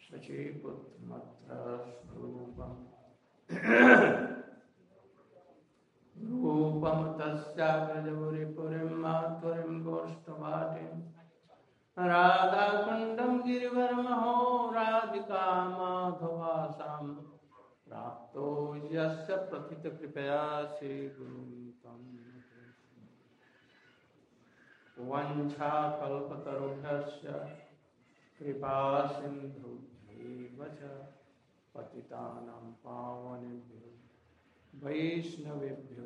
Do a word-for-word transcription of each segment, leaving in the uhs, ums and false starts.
शचीपुत्रमत्र स्वरूपम् रूपं तस्याग्रजपुरीपुरीं माधुरीं गोष्ठवाटीं राधाकुण्डं गिरिवरमहो राधिका माधवासां प्राप्तो यस्य प्रथितकृपया श्रीगुरुं वंशाकल्पतरुभ्यश्च कृपा सिन्धुभ्यैव च पतितानां पावनेभ्यो वैष्णवेभ्यो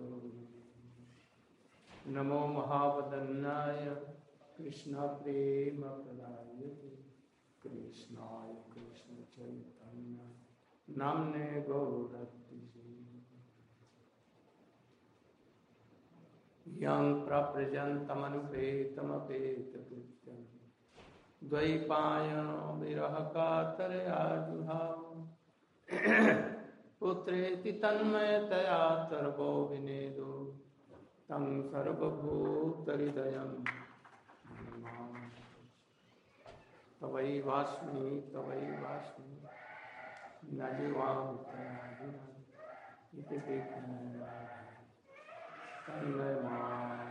नमो महावदन्याय कृष्ण प्रेम प्रदायते कृष्णाय कृष्ण चैतन्य नाम्ने गौरक्तिजे यं प्रव्रजन्तमनुपेतमपेतकृत्यं द्वैपायनो विरह कातरया जुहाव पुत्रेति तन्मयतया सर्वो विनेदो तं सर्वभूतहृदयं तवैवास्मि तवैवास्मि न जीवामि त्वया विना इति विज्ञानम् तन्मयम्।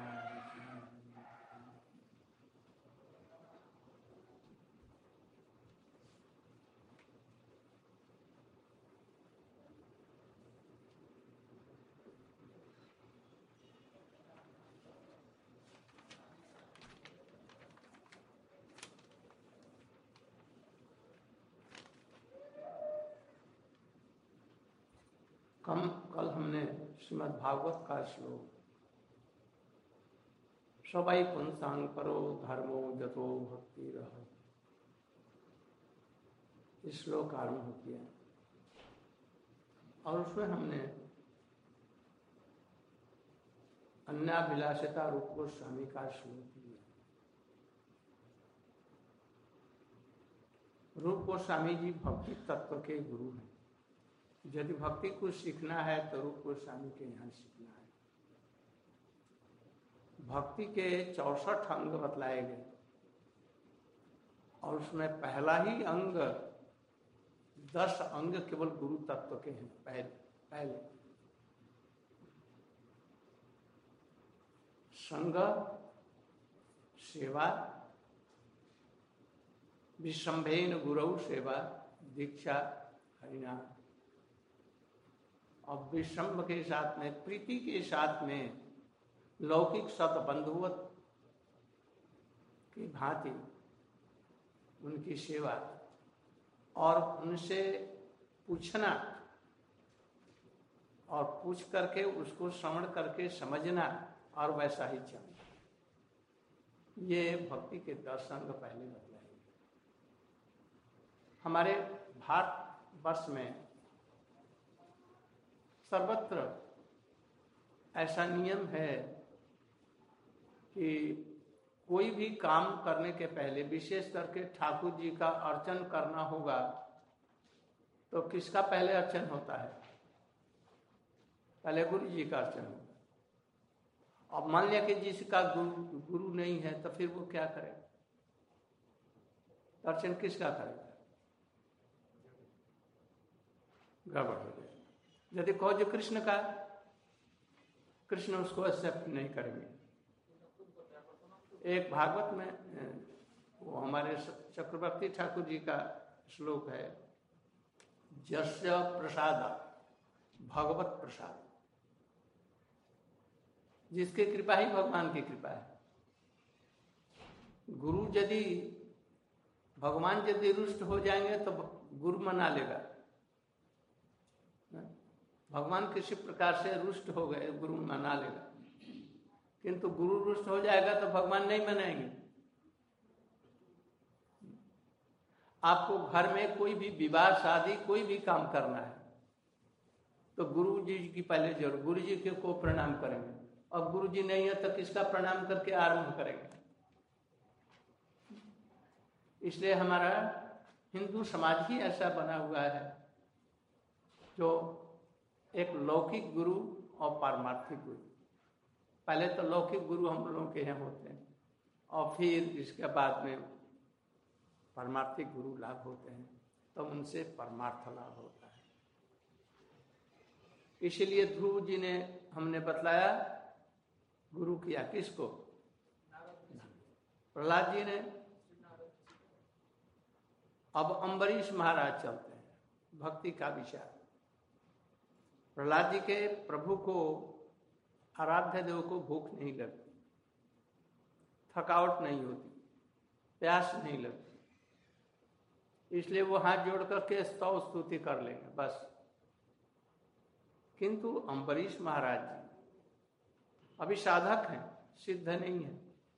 कम कल हमने श्रीमद् भागवत का श्लोक सबै पुंसां परो धर्मो जतो भक्ति रह इस श्लोक का आरंभ किया और उसमें हमने अन्याभिलाषिता रूप गोस्वामी का श्लोक लिया। रूप गोस्वामी जी भक्ति तत्व के गुरु हैं। यदि भक्ति को सीखना है तो रूप गोस्वामी के यहाँ सीखना है। भक्ति के चौसठ अंग बतलाए गए और उसमें पहला ही अंग दस अंग केवल गुरु तत्व के हैं। पहले पहले संग सेवा विश्रम्भेन गुरु सेवा दीक्षा हरिनाम और विश्रम्भ के साथ में प्रीति के साथ में लौकिक सतबंधुवत की भांति उनकी सेवा और उनसे पूछना और पूछ करके उसको श्रवण करके समझना और वैसा ही चलना। ये भक्ति के दस अंग पहले बतलाए। हमारे भारतवर्ष में सर्वत्र ऐसा नियम है कि कोई भी काम करने के पहले विशेष करके ठाकुर जी का अर्चन करना होगा तो किसका पहले अर्चन होता है? पहले गुरु जी का अर्चन होगा। अब मान लिया कि जिसका गुरु गुरु नहीं है तो फिर वो क्या करेगा? अर्चन किसका करेगा? गड़बड़ हो गया। यदि कहो जो कृष्ण का, कृष्ण उसको एक्सेप्ट नहीं करेंगे। एक भागवत में वो हमारे चक्रवर्ती ठाकुर जी का श्लोक है, यस्य प्रसाद भगवत प्रसाद, जिसकी कृपा ही भगवान की कृपा है। गुरु यदि भगवान यदि रुष्ट हो जाएंगे तो गुरु मना लेगा। भगवान किसी प्रकार से रुष्ट हो गए, गुरु मना लेगा, किंतु गुरु रुष्ट हो जाएगा तो भगवान नहीं मनाएंगे। आपको घर में कोई भी विवाह शादी कोई भी काम करना है तो गुरु जी की पहले जरूर गुरु जी के को प्रणाम करेंगे, और गुरु जी नहीं है तो किसका प्रणाम करके आरंभ करेंगे? इसलिए हमारा हिंदू समाज ही ऐसा बना हुआ है जो एक लौकिक गुरु और पारमार्थिक गुरु। पहले तो लौकिक गुरु हम लोगों के यहाँ होते हैं और फिर इसके बाद में पारमार्थिक गुरु लाभ होते हैं। तो उनसे परमार्थ लाभ होता है। इसीलिए ध्रुव जी ने हमने बतलाया गुरु किया किसको? प्रहलाद जी ने। अब अम्बरीश महाराज चलते हैं भक्ति का विचार। प्रहलाद जी के प्रभु को, आराध्य देव को भूख नहीं लगती, थकावट नहीं होती, प्यास नहीं लगती, इसलिए वो हाथ जोड़ करके स्तव स्तुति कर लेंगे बस। किंतु अम्बरीश महाराज जी अभी साधक हैं, सिद्ध नहीं है।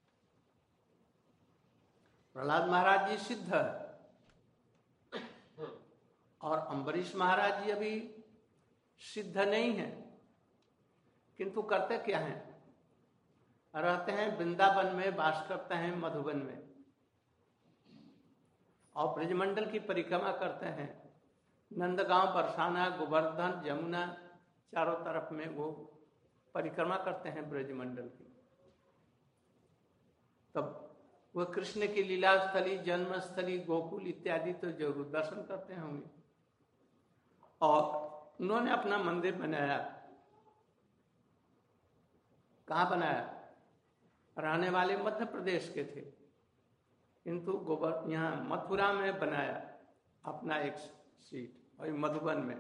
प्रहलाद महाराज जी सिद्ध है और अम्बरीश महाराज जी अभी सिद्ध नहीं है, किंतु करते क्या हैं? रहते हैं वृंदावन में, वास करते हैं मधुबन में और ब्रजमंडल की परिक्रमा करते हैं। नंदगांव, बरसाना, गोवर्धन, यमुना चारों तरफ में वो परिक्रमा करते हैं ब्रजमंडल की। तब वो कृष्ण की लीला स्थली, जन्मस्थली, गोकुल इत्यादि तो जरूर दर्शन करते होंगे। और उन्होंने अपना मंदिर बनाया। कहाँ बनाया? रहने वाले मध्य प्रदेश के थे, किंतु गोबर यहाँ मथुरा में बनाया अपना एक सीट और मधुबन में।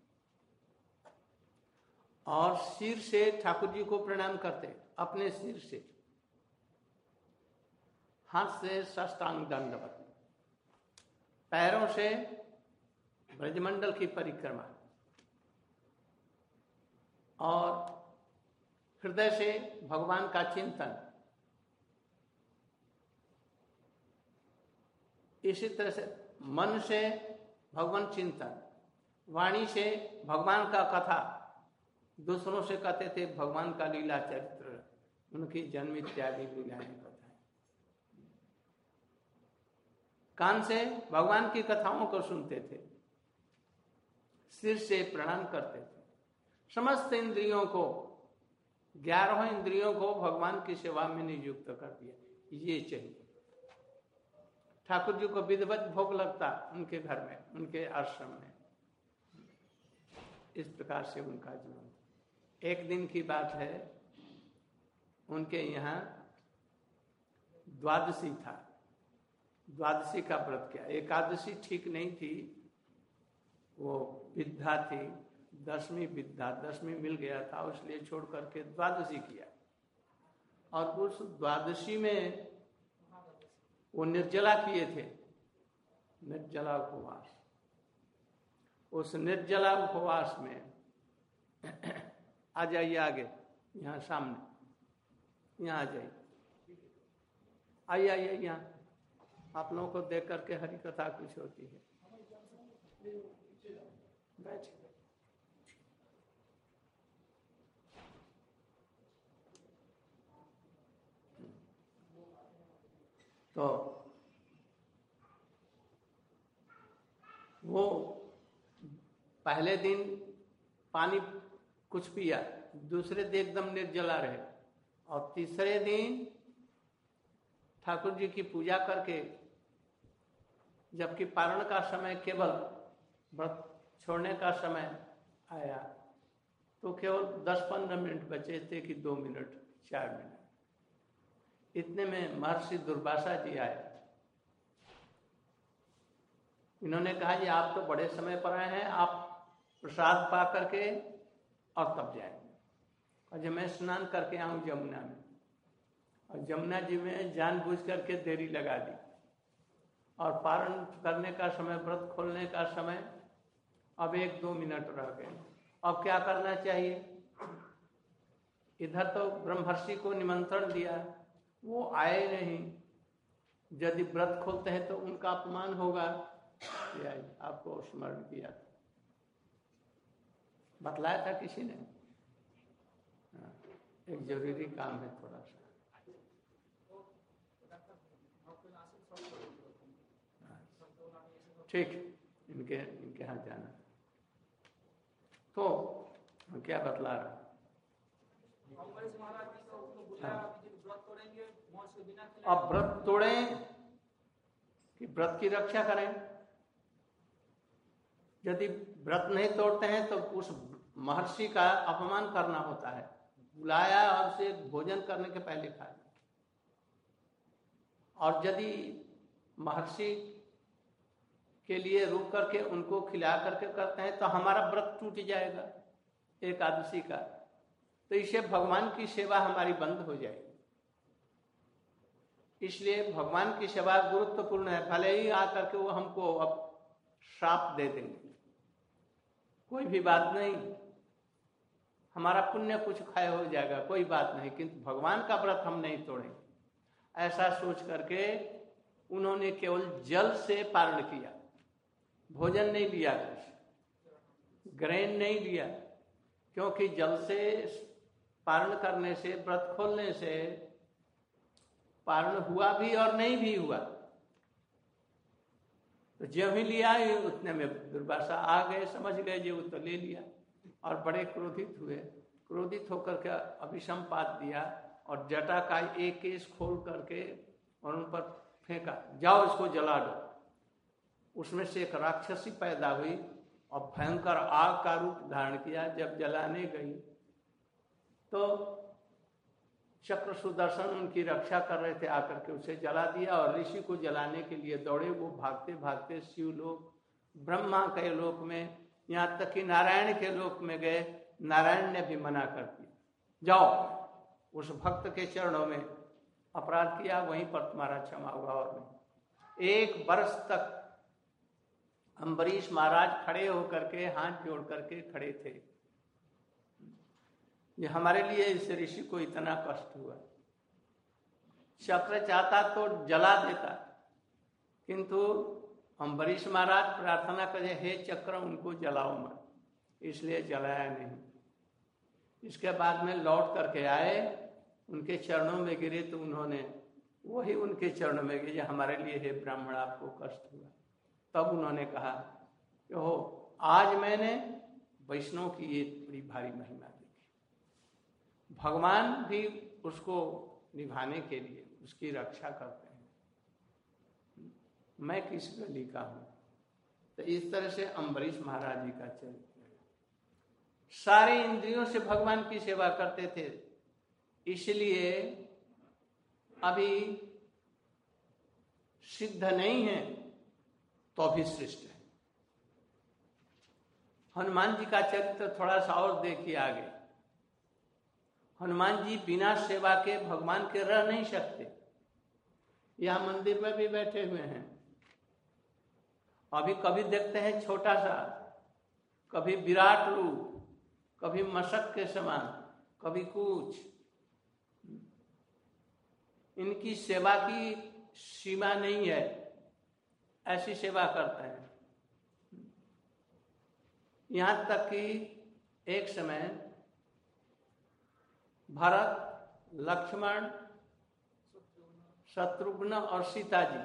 और सिर से ठाकुर जी को प्रणाम करते, अपने सिर से, हाथ से साष्टांग दंडवत, पैरों से ब्रजमंडल की परिक्रमा और हृदय से भगवान का चिंतन। इसी तरह से मन से भगवान चिंतन, वाणी से भगवान का कथा, दूसरों से कहते थे भगवान का लीला चरित्र, उनकी जन्म इत्यादि लीलाएं बताएं। कान से भगवान की कथाओं को सुनते थे, सिर से प्रणाम करते थे। समस्त इंद्रियों को, ग्यारह इंद्रियों को भगवान की सेवा में नियुक्त कर दिया। ये चाहिए। ठाकुर जी को विधिवत भोग लगता उनके घर में, उनके आश्रम में। इस प्रकार से उनका जीवन। एक दिन की बात है, उनके यहाँ द्वादशी था, द्वादशी का व्रत किया। एकादशी ठीक नहीं थी, वो विद्या थी, दसवीं विद्या, दसवीं मिल गया था, इसलिए छोड़ करके द्वादशी किया। और उस द्वादशी में वो निर्जला किए थे, निर्जला उपवास। उस निर्जला उपवास में आ जाइए आगे, यहाँ सामने, यहाँ आ जाइए, आइए आइए यहाँ। आप लोगों को देख करके हरि कथा कुछ होती है। बैठिए। तो वो पहले दिन पानी कुछ पिया, दूसरे दिन एकदम निर्जला रहे, और तीसरे दिन ठाकुर जी की पूजा करके, जबकि पारण का समय, केवल व्रत छोड़ने का समय आया, तो केवल दस पंद्रह मिनट बचे थे कि दो मिनट चार मिनट। इतने में महर्षि दुर्वासा जी आए। इन्होंने कहा जी आप तो बड़े समय पर आए हैं, आप प्रसाद पा करके और तब जाएंगे। और जब मैं स्नान करके आऊं यमुना में, और यमुना जी में जानबूझ करके देरी लगा दी, और पारण करने का समय, व्रत खोलने का समय अब एक दो मिनट रह गए। अब क्या करना चाहिए? इधर तो ब्रह्मर्षि को निमंत्रण दिया, वो आए नहीं। यदि व्रत खोलते हैं तो उनका अपमान होगा। आपको स्मरण किया था, बतलाया था किसी ने। एक जरूरी काम है थोड़ा सा। ठीक, इनके इनके यहाँ जाना। तो क्या बतला रहा? अब व्रत तोड़ें कि व्रत की रक्षा करें? यदि व्रत नहीं तोड़ते हैं तो उस महर्षि का अपमान करना होता है। बुलाया और उसे भोजन करने के पहले खा लिया। और यदि महर्षि के लिए रुक करके उनको खिला करके करते हैं तो हमारा व्रत टूट जाएगा एकादशी का, तो इससे भगवान की सेवा हमारी बंद हो जाएगी। इसलिए भगवान की सेवा गुरुत्वपूर्ण है। भले ही आकर के वो हमको अब श्राप दे देंगे, कोई भी बात नहीं, हमारा पुण्य कुछ क्षय हो जाएगा, कोई बात नहीं, किंतु भगवान का व्रत हम नहीं तोड़ेंगे। ऐसा सोच करके उन्होंने केवल जल से पारण किया, भोजन नहीं लिया, ग्रेन नहीं लिया, क्योंकि जल से पारण करने से, व्रत खोलने से पारण हुआ भी और नहीं भी हुआ। तो जब ही लिया उतने में दुर्वासा आ गए, समझ गए जो तो ले लिया और बड़े क्रोधित हुए। क्रोधित होकर के अभिसंपात दिया और जटा का एक केस खोल करके और उन पर फेंका, जाओ इसको जला दो। उसमें से एक राक्षसी पैदा हुई और भयंकर आग का रूप धारण किया। जब जलाने गई तो चक्र सुदर्शन उनकी रक्षा कर रहे थे, आकर के उसे जला दिया और ऋषि को जलाने के लिए दौड़े। वो भागते भागते शिवलोक, ब्रह्मा के लोक में, यहाँ तक कि नारायण के लोक में गए। नारायण ने भी मना कर दिया, जाओ उस भक्त के चरणों में अपराध किया, वहीं पर तुम्हारा क्षमा होगा और नहीं। एक वर्ष तक अम्बरीश महाराज खड़े होकर के हाथ जोड़ करके खड़े थे। ये हमारे लिए इस ऋषि को इतना कष्ट हुआ। चक्र चाहता तो जला देता, किंतु अम्बरीश महाराज प्रार्थना करे, हे चक्र उनको जलाओ मत, इसलिए जलाया नहीं। इसके बाद में लौट करके आए, उनके चरणों में गिरे तो उन्होंने वही उनके चरणों में गिरे, हमारे लिए हे ब्राह्मण आपको कष्ट हुआ। तब उन्होंने कहा कि हो आज मैंने वैष्णव की ये बड़ी भारी महिमा देखी। भगवान भी उसको निभाने के लिए उसकी रक्षा करते हैं। मैं किस गली का हूं। तो इस तरह से अम्बरीश महाराज जी का चरित्र है। सारे इंद्रियों से भगवान की सेवा करते थे, इसलिए अभी सिद्ध नहीं है तो भी श्रेष्ठ है। हनुमान जी का चरित्र थोड़ा सा और देखिए आगे। हनुमान जी बिना सेवा के भगवान के रह नहीं सकते। यहां मंदिर में भी बैठे हुए हैं, अभी कभी देखते हैं छोटा सा, कभी विराट रूप, कभी मशक के समान, कभी कुछ। इनकी सेवा की सीमा नहीं है, ऐसी सेवा करते हैं। यहां तक कि एक समय भरत, लक्ष्मण, शत्रुघ्न और सीता जी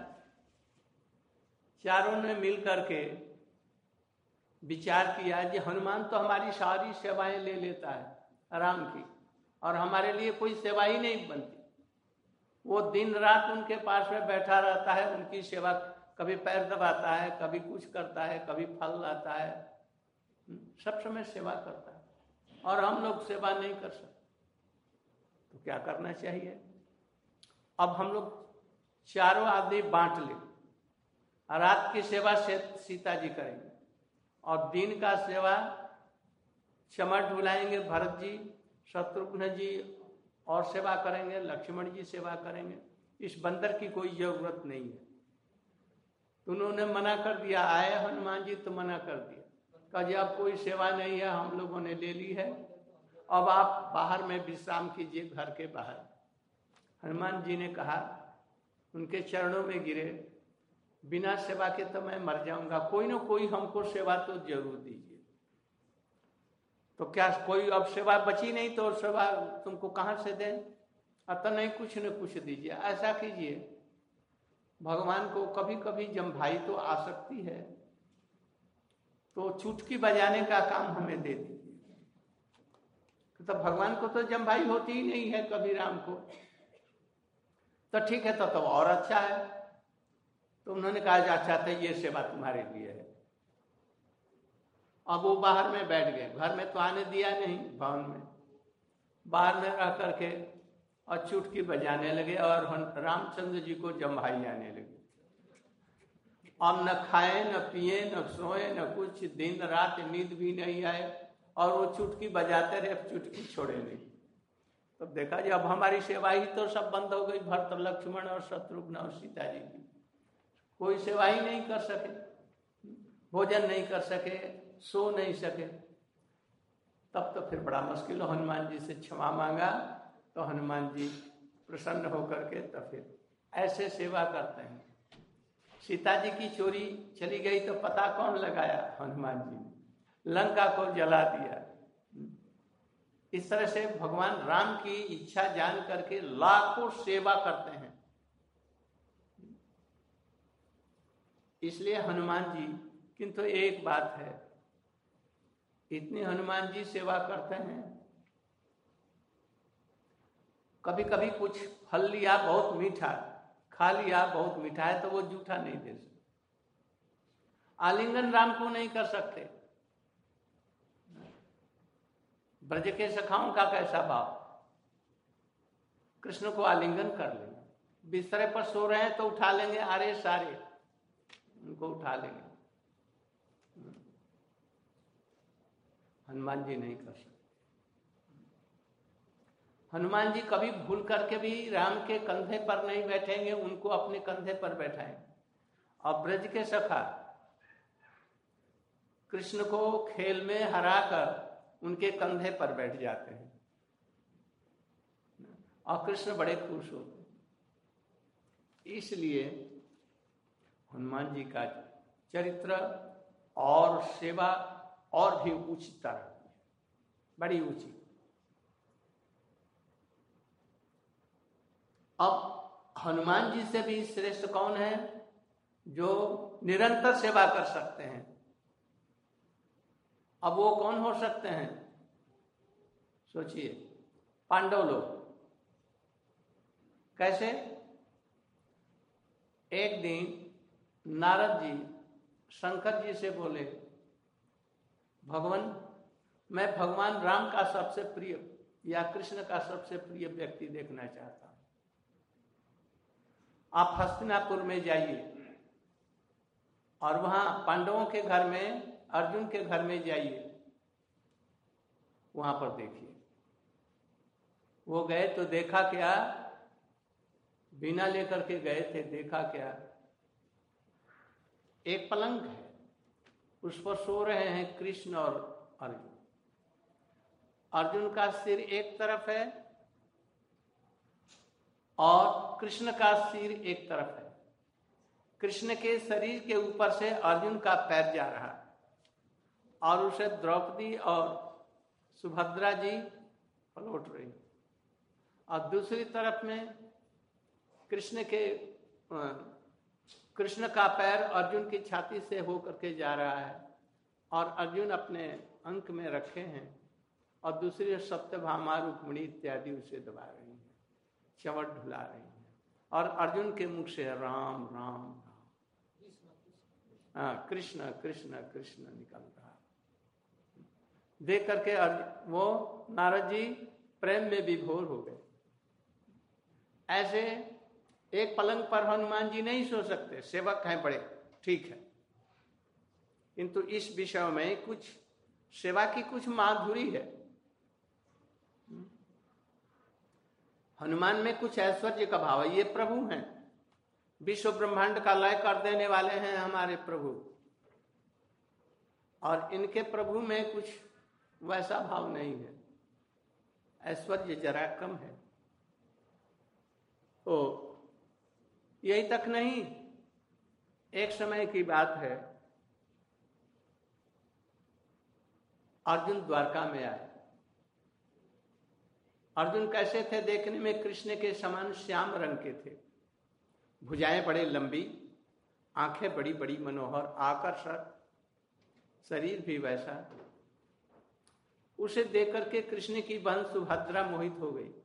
चारों ने मिलकर के विचार किया कि हनुमान तो हमारी सारी सेवाएं ले लेता है राम की, और हमारे लिए कोई सेवा ही नहीं बनती। वो दिन रात उनके पास में बैठा रहता है, उनकी सेवा, कभी पैर दबाता है, कभी कुछ करता है, कभी फल लाता है, सब समय सेवा करता है, और हम लोग सेवा नहीं कर सकते। तो क्या करना चाहिए? अब हम लोग चारों आदमी बांट ले, रात की सेवा से सीता जी करेंगे और दिन का सेवा चमट बुलाएंगे भरत जी, शत्रुघ्न जी और सेवा करेंगे, लक्ष्मण जी सेवा करेंगे। इस बंदर की कोई जरूरत नहीं है। तो उन्होंने मना कर दिया, आए हनुमान जी तो मना कर दिया, कहा अब कोई सेवा नहीं है, हम लोगों ने ले ली है, अब आप बाहर में विश्राम कीजिए, घर के बाहर। हनुमान जी ने कहा, उनके चरणों में गिरे, बिना सेवा के तो मैं मर जाऊंगा, कोई ना कोई हमको सेवा तो जरूर दीजिए। तो क्या कोई अब सेवा बची नहीं तो सेवा तुमको कहां से दें? अतः नहीं, कुछ न कुछ दीजिए। ऐसा कीजिए, भगवान को कभी कभी जम्भाई तो आसक्ति है, तो चुटकी बजाने का काम हमें दे दीजिए। तो भगवान को तो जम्भाई होती ही नहीं है कभी राम को, तो ठीक है, तो, तो और अच्छा है। तो उन्होंने कहा, अच्छा था, ये सेवा तुम्हारे लिए है। अब वो बाहर में बैठ गए, घर में तो आने दिया नहीं, भवन में बाहर में रह करके और चुटकी बजाने लगे और रामचंद्र जी को जम्भाई आने लगे। अब न खाए न पिए न सोए न कुछ, दिन रात नींद भी नहीं आए और वो चुटकी बजाते रहे, चुटकी छोड़े नहीं। तो देखा जी अब हमारी सेवा ही तो सब बंद हो गई, भरत लक्ष्मण और शत्रुघ्न और सीता जी की कोई सेवा ही नहीं कर सके, भोजन नहीं कर सके, सो नहीं सके। तब तो फिर बड़ा मुश्किल, हनुमान जी से क्षमा मांगा तो हनुमान जी प्रसन्न होकर के तो फिर ऐसे सेवा करते हैं। सीता जी की चोरी चली गई तो पता कौन लगाया? हनुमान जी ने लंका को जला दिया। इस तरह से भगवान राम की इच्छा जान करके लाखों सेवा करते हैं। इसलिए हनुमान जी, किंतु एक बात है, इतनी हनुमान जी सेवा करते हैं, कभी कभी कुछ फल लिया बहुत मीठा, खा लिया बहुत मीठा है तो वो जूठा नहीं दे सकते, आलिंगन राम को नहीं कर सकते। ब्रज के सखाओं का कैसा भाव, कृष्ण को आलिंगन कर लेंगे, बिस्तरे पर सो रहे हैं तो उठा लेंगे, आरे सारे उनको उठा लेंगे। हनुमान जी नहीं कर सकते। हनुमान जी कभी भूल करके भी राम के कंधे पर नहीं बैठेंगे, उनको अपने कंधे पर बैठाएंगे। और ब्रज के सखा कृष्ण को खेल में हराकर उनके कंधे पर बैठ जाते हैं और कृष्ण बड़े खुश होते हैं। इसलिए हनुमान जी का चरित्र और सेवा और भी उच्चतर है, बड़ी ऊंची। अब हनुमान जी से भी श्रेष्ठ कौन है जो निरंतर सेवा कर सकते हैं? अब वो कौन हो सकते हैं? सोचिए, पांडव लोग। कैसे? एक दिन नारद जी शंकर जी से बोले, भगवान मैं भगवान राम का सबसे प्रिय या कृष्ण का सबसे प्रिय व्यक्ति देखना चाहता हूं, आप हस्तिनापुर में जाइए और वहां पांडवों के घर में, अर्जुन के घर में जाइए, वहां पर देखिए। वो गए तो देखा क्या, बिना लेकर के गए थे, देखा क्या, एक पलंग है, उस पर सो रहे हैं कृष्ण और अर्जुन। अर्जुन का सिर एक तरफ है और कृष्ण का सिर एक तरफ है। कृष्ण के शरीर के ऊपर से अर्जुन का पैर जा रहा है और उसे द्रौपदी और सुभद्रा जी पलट रही, और दूसरी तरफ में कृष्ण के कृष्ण का पैर अर्जुन की छाती से होकर के जा रहा है और अर्जुन अपने अंक में रखे हैं और दूसरी सप्तभामा रुक्मिणी इत्यादि उसे दबा रही हैं, चवट ढुला रही हैं, और अर्जुन के मुख से राम राम राम, हाँ कृष्ण कृष्ण कृष्ण निकल रहा। देख करके वो नारद जी प्रेम में विभोर हो गए। ऐसे एक पलंग पर हनुमान जी नहीं सो सकते, सेवक हैं बड़े, ठीक है, किंतु इस विषय में कुछ सेवा की कुछ माधुरी है। हनुमान में कुछ ऐश्वर्य का भाव है, ये प्रभु हैं, विश्व ब्रह्मांड का लय कर देने वाले हैं हमारे प्रभु, और इनके प्रभु में कुछ वैसा भाव नहीं है, ऐश्वर्य जरा कम है। तो यही तक नहीं, एक समय की बात है, अर्जुन द्वारका में आए। अर्जुन कैसे थे? देखने में कृष्ण के समान श्याम रंग के थे, भुजाएं बड़े लंबी, आंखें बड़ी बड़ी मनोहर, आकर्षक, शरीर भी वैसा। उसे देख करके कृष्ण की बहन सुभद्रा मोहित हो गई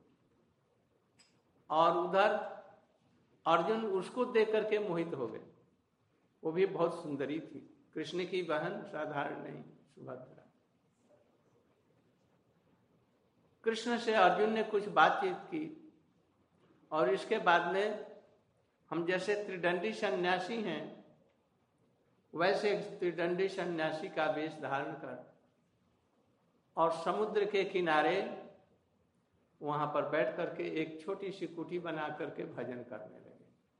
और उधर अर्जुन उसको देख करके मोहित हो गए। वो भी बहुत सुंदरी थी, कृष्ण की बहन साधारण नहीं, सुभद्रा। कृष्ण से अर्जुन ने कुछ बातचीत की और इसके बाद में हम जैसे त्रिदंडी सन्यासी हैं वैसे एक त्रिदंडी सन्यासी का वेश धारण कर और समुद्र के किनारे वहां पर बैठ करके एक छोटी सी कुटी बना करके भजन करने लगे।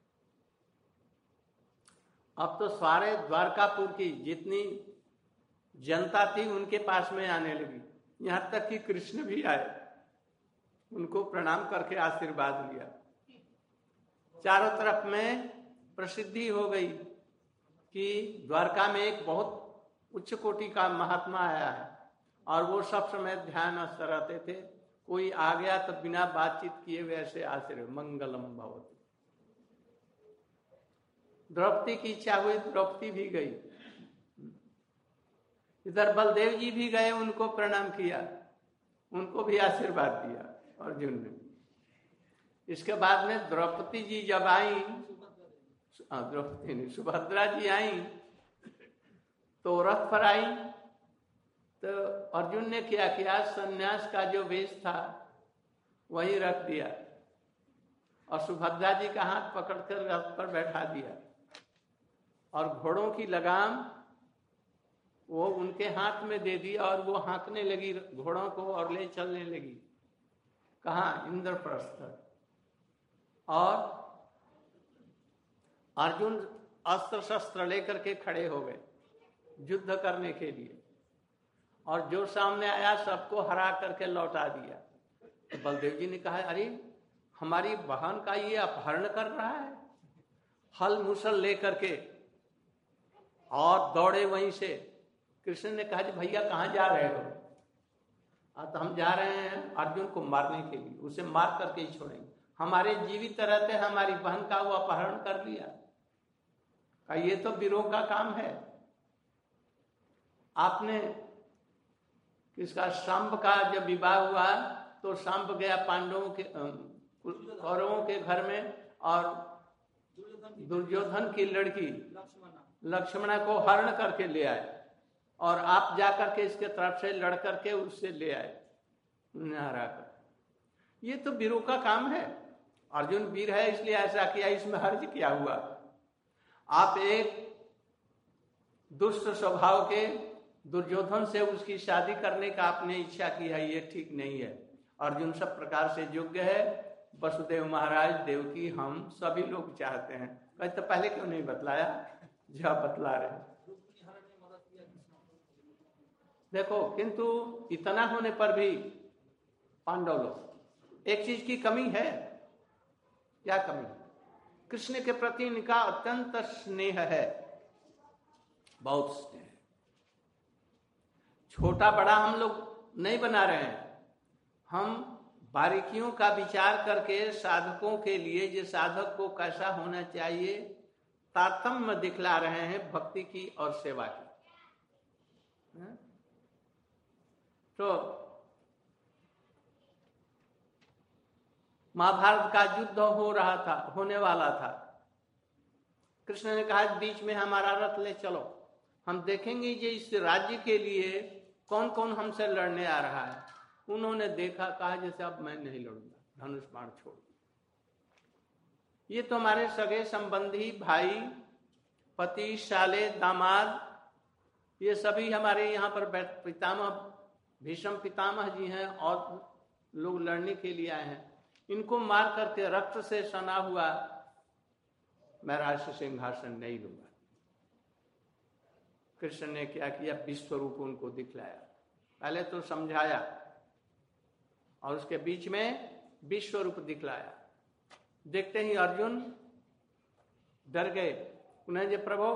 अब तो सारे द्वारकापुर की जितनी जनता थी उनके पास में आने लगी, यहां तक कि कृष्ण भी आए, उनको प्रणाम करके आशीर्वाद लिया। चारों तरफ में प्रसिद्धि हो गई कि द्वारका में एक बहुत उच्च कोटि का महात्मा आया है और वो सब समय ध्यानस्थ रहते थे। कोई आ गया तो बिना बातचीत किए वैसे आशीर्वाद मंगलम भवतु। द्रौपदी की इच्छा हुई, द्रौपदी भी गई। इधर बलदेव जी भी गए, उनको प्रणाम किया, उनको भी आशीर्वाद दिया अर्जुन ने। इसके बाद में द्रौपदी जी जब आई, द्रौपदी नहीं सुभद्रा जी आई तो रथ पर आई तो अर्जुन ने क्या किया, सन्यास का जो वेश था वही रख दिया और सुभद्रा जी का हाथ पकड़कर रथ पर बैठा दिया और घोड़ों की लगाम वो उनके हाथ में दे दी और वो हाँकने लगी घोड़ों को और ले चलने लगी। कहाँ? इंद्रप्रस्थ। और अर्जुन अस्त्र शस्त्र लेकर के खड़े हो गए युद्ध करने के लिए और जो सामने आया सबको हरा करके लौटा दिया। तो बलदेव जी ने कहा, अरे हमारी बहन का ये अपहरण कर रहा है, हल मुसल लेकर के, और दौड़े वहीं से। कृष्ण ने कहा, जी भैया कहाँ जा रहे हो? तो हम जा रहे हैं अर्जुन को मारने के लिए, उसे मार करके ही छोड़ेंगे। हमारे जीवित रहते हमारी बहन का वो अपहरण कर लिया। का ये तो विरोह का काम है। आपने किसका शांब का जब विवाह हुआ तो शांब गया पांडवों के कौरवों के घर में और दुर्योधन की लड़की लक्ष्मणा को हरण करके ले आए और आप जाकर के इसके तरफ से लड़ करके उससे ले आए हरा कर। ये तो वीरों का काम है। अर्जुन वीर है इसलिए ऐसा किया, इसमें हर्ज क्या हुआ? आप एक दुष्ट स्वभाव के दुर्योधन से उसकी शादी करने का आपने इच्छा की है, ये ठीक नहीं है। अर्जुन सब प्रकार से योग्य है। वसुदेव महाराज, देवकी, हम सभी लोग चाहते हैं। कहीं तो पहले क्यों नहीं बतलाया? जब बतला रहे देखो, किंतु इतना होने पर भी पांडव लोग, एक चीज की कमी है। क्या कमी? कृष्ण के प्रति इनका अत्यंत स्नेह है, बहुत स्नेह। छोटा बड़ा हम लोग नहीं बना रहे हैं, हम बारीकियों का विचार करके साधकों के लिए, जो साधक को कैसा होना चाहिए, तारतम्य दिखला रहे हैं भक्ति की और सेवा की। तो महाभारत का युद्ध हो रहा था, होने वाला था। कृष्ण ने कहा, बीच में हमारा रथ ले चलो, हम देखेंगे ये इस राज्य के लिए कौन कौन हमसे लड़ने आ रहा है। उन्होंने देखा, कहा जैसे अब मैं नहीं लड़ूंगा, धनुष बाण छोड़। ये तो हमारे सगे संबंधी, भाई, पति, साले, दामाद, ये सभी हमारे यहाँ पर पितामह, भीष्म पितामह जी हैं और लोग लड़ने के लिए आए हैं। इनको मार करके रक्त से सना हुआ मैं राष्ट्र सिंहासन नहीं लूंगा। कृष्ण ने क्या किया? विश्व रूप उनको दिखलाया। पहले तो समझाया और उसके बीच में विश्व रूप दिखलाया। देखते ही अर्जुन डर गए। उन्हें जे प्रभु,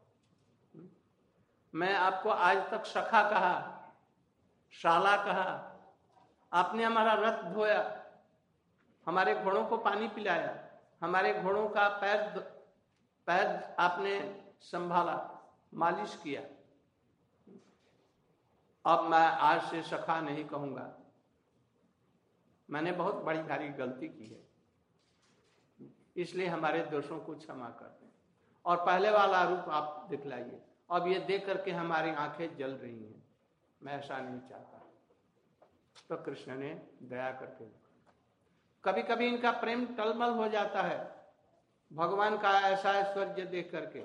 मैं आपको आज तक सखा कहा, शाला कहा, आपने हमारा रथ धोया, हमारे घोड़ों को पानी पिलाया, हमारे घोड़ों का पैर पैर आपने संभाला, मालिश किया। अब मैं आज से सखा नहीं कहूंगा, मैंने बहुत बड़ी भारी गलती की है, इसलिए हमारे दोषों को क्षमा कर दें और पहले वाला रूप आप दिखलाइए। अब ये देख करके हमारी आंखें जल रही हैं, मैं ऐसा नहीं चाहता। तो कृष्ण ने दया करके, कभी कभी इनका प्रेम टलमल हो जाता है भगवान का ऐसा ऐश्वर्य देख करके,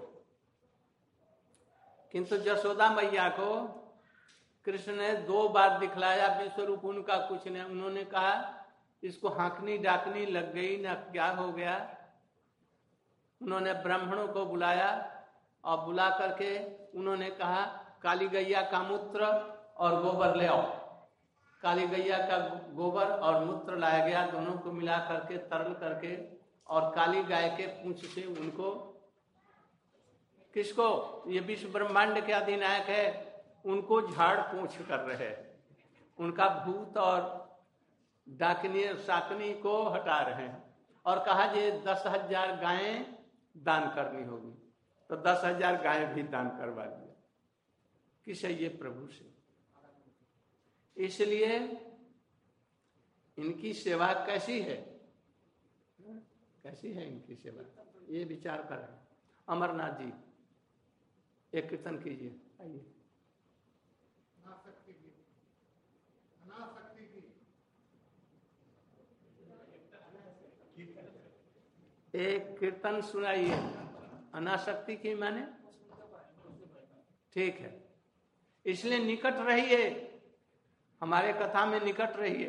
किंतु जसोदा मैया को कृष्ण ने दो बार दिखलाया विश्वरूप, उनका कुछ नहीं। उन्होंने कहा इसको हाँकनी डाकनी लग गई ना, क्या हो गया। उन्होंने ब्राह्मणों को बुलाया और बुला करके उन्होंने कहा काली गैया का मूत्र और गोबर ले आओ। काली गैया का गोबर और मूत्र लाया गया, दोनों को मिला करके तरल करके, और काली गाय के पूंछ से उनको, किसको, ये विश्व ब्रह्मांड के अधिनायक है, उनको झाड़ पोंछ कर रहे हैं, उनका भूत और डाकनी साकनी को हटा रहे हैं। और कहा जे दस हजार गायें दान करनी होगी, तो दस हजार गायें भी दान करवा दिया। किसे? ये प्रभु से। इसलिए इनकी सेवा कैसी है, कैसी है इनकी सेवा, ये विचार करें। अमरनाथ जी एक कीर्तन कीजिए, आइए। एक कीर्तन सुनाइए अनासक्ति की माने, ठीक है। इसलिए निकट रहिए, हमारे कथा में निकट रहिए।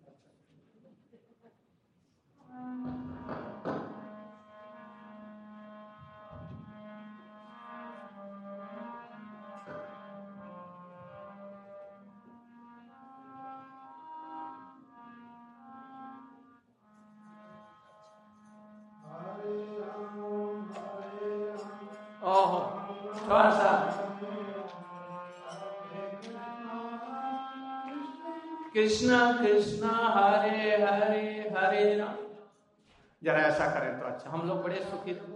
ओहो, थोड़ा सा कृष्णा कृष्णा हरे हरे हरे राम, जरा ऐसा करें तो अच्छा, हम लोग बड़े सुखी थे।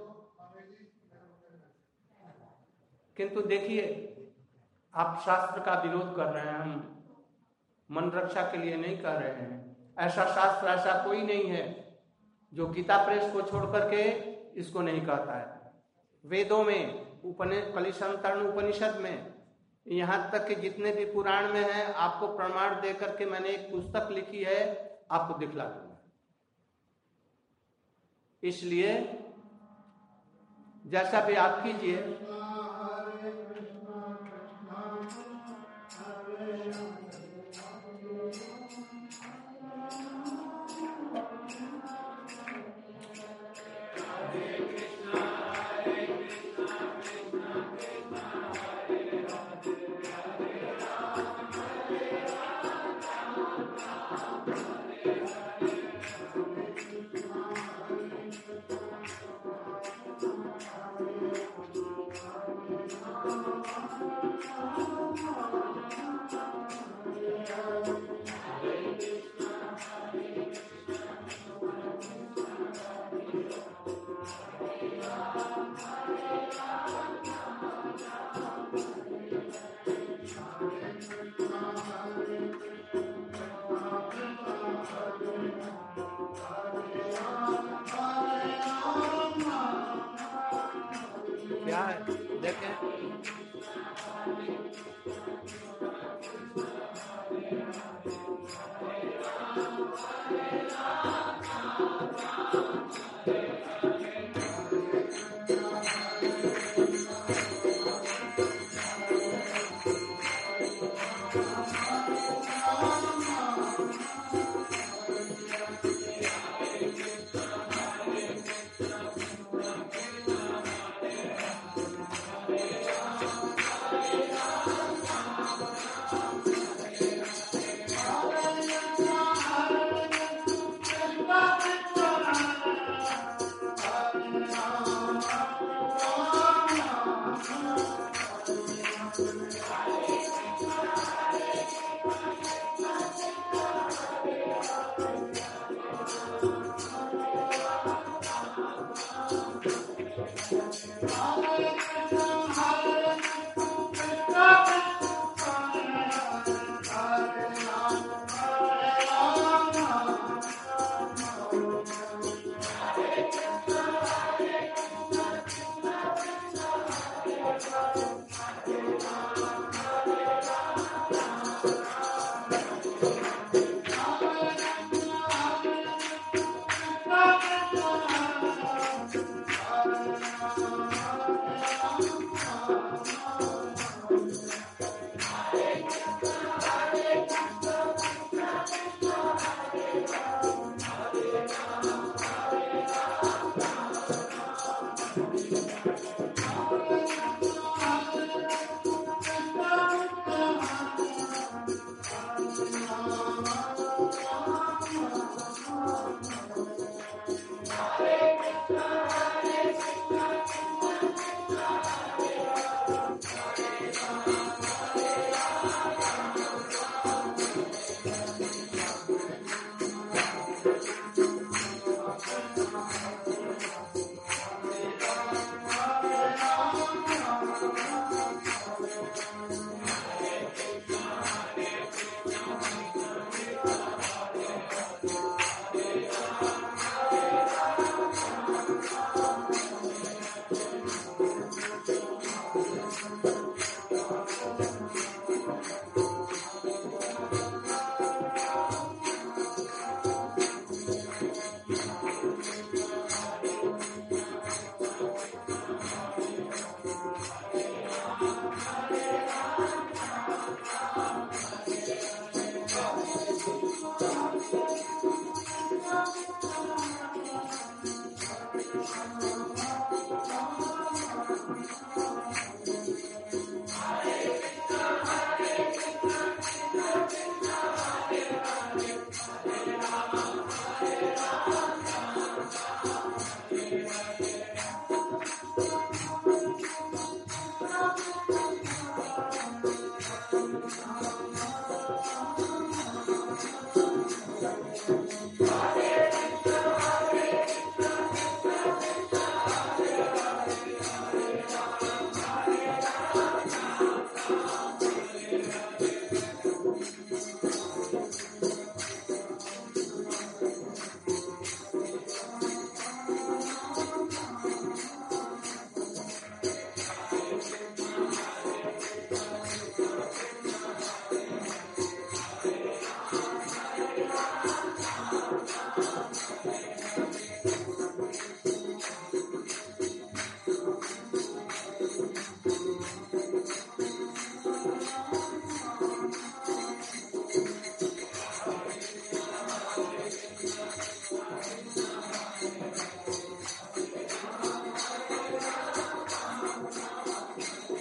किंतु देखिए, आप शास्त्र का विरोध कर रहे हैं, हम मन रक्षा के लिए नहीं कर रहे हैं। ऐसा शास्त्र ऐसा कोई नहीं है जो गीता प्रेस को छोड़ करके इसको नहीं कहता है। वेदों में, उपनिषद, कलिशंतरण उपनिषद में, यहाँ तक कि जितने भी पुराण में है, आपको प्रमाण दे करके मैंने एक पुस्तक लिखी है, आपको दिखला दूंगा। इसलिए जैसा भी आप कीजिए। क्या है देखें,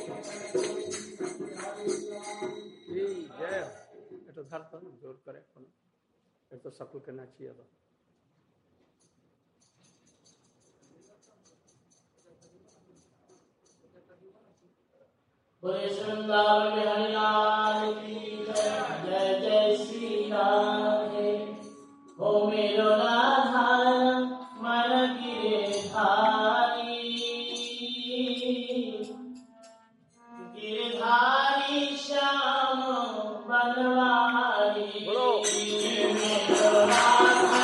जय तो धर तो जोर करे तो सकल करना चाहिए तो बोले श्रृंगार हरिलाल की जय जय जय श्री राधे हो मेरो राधा मन गिरधारी गिरधारी श्याम बनवारी मेरो राधा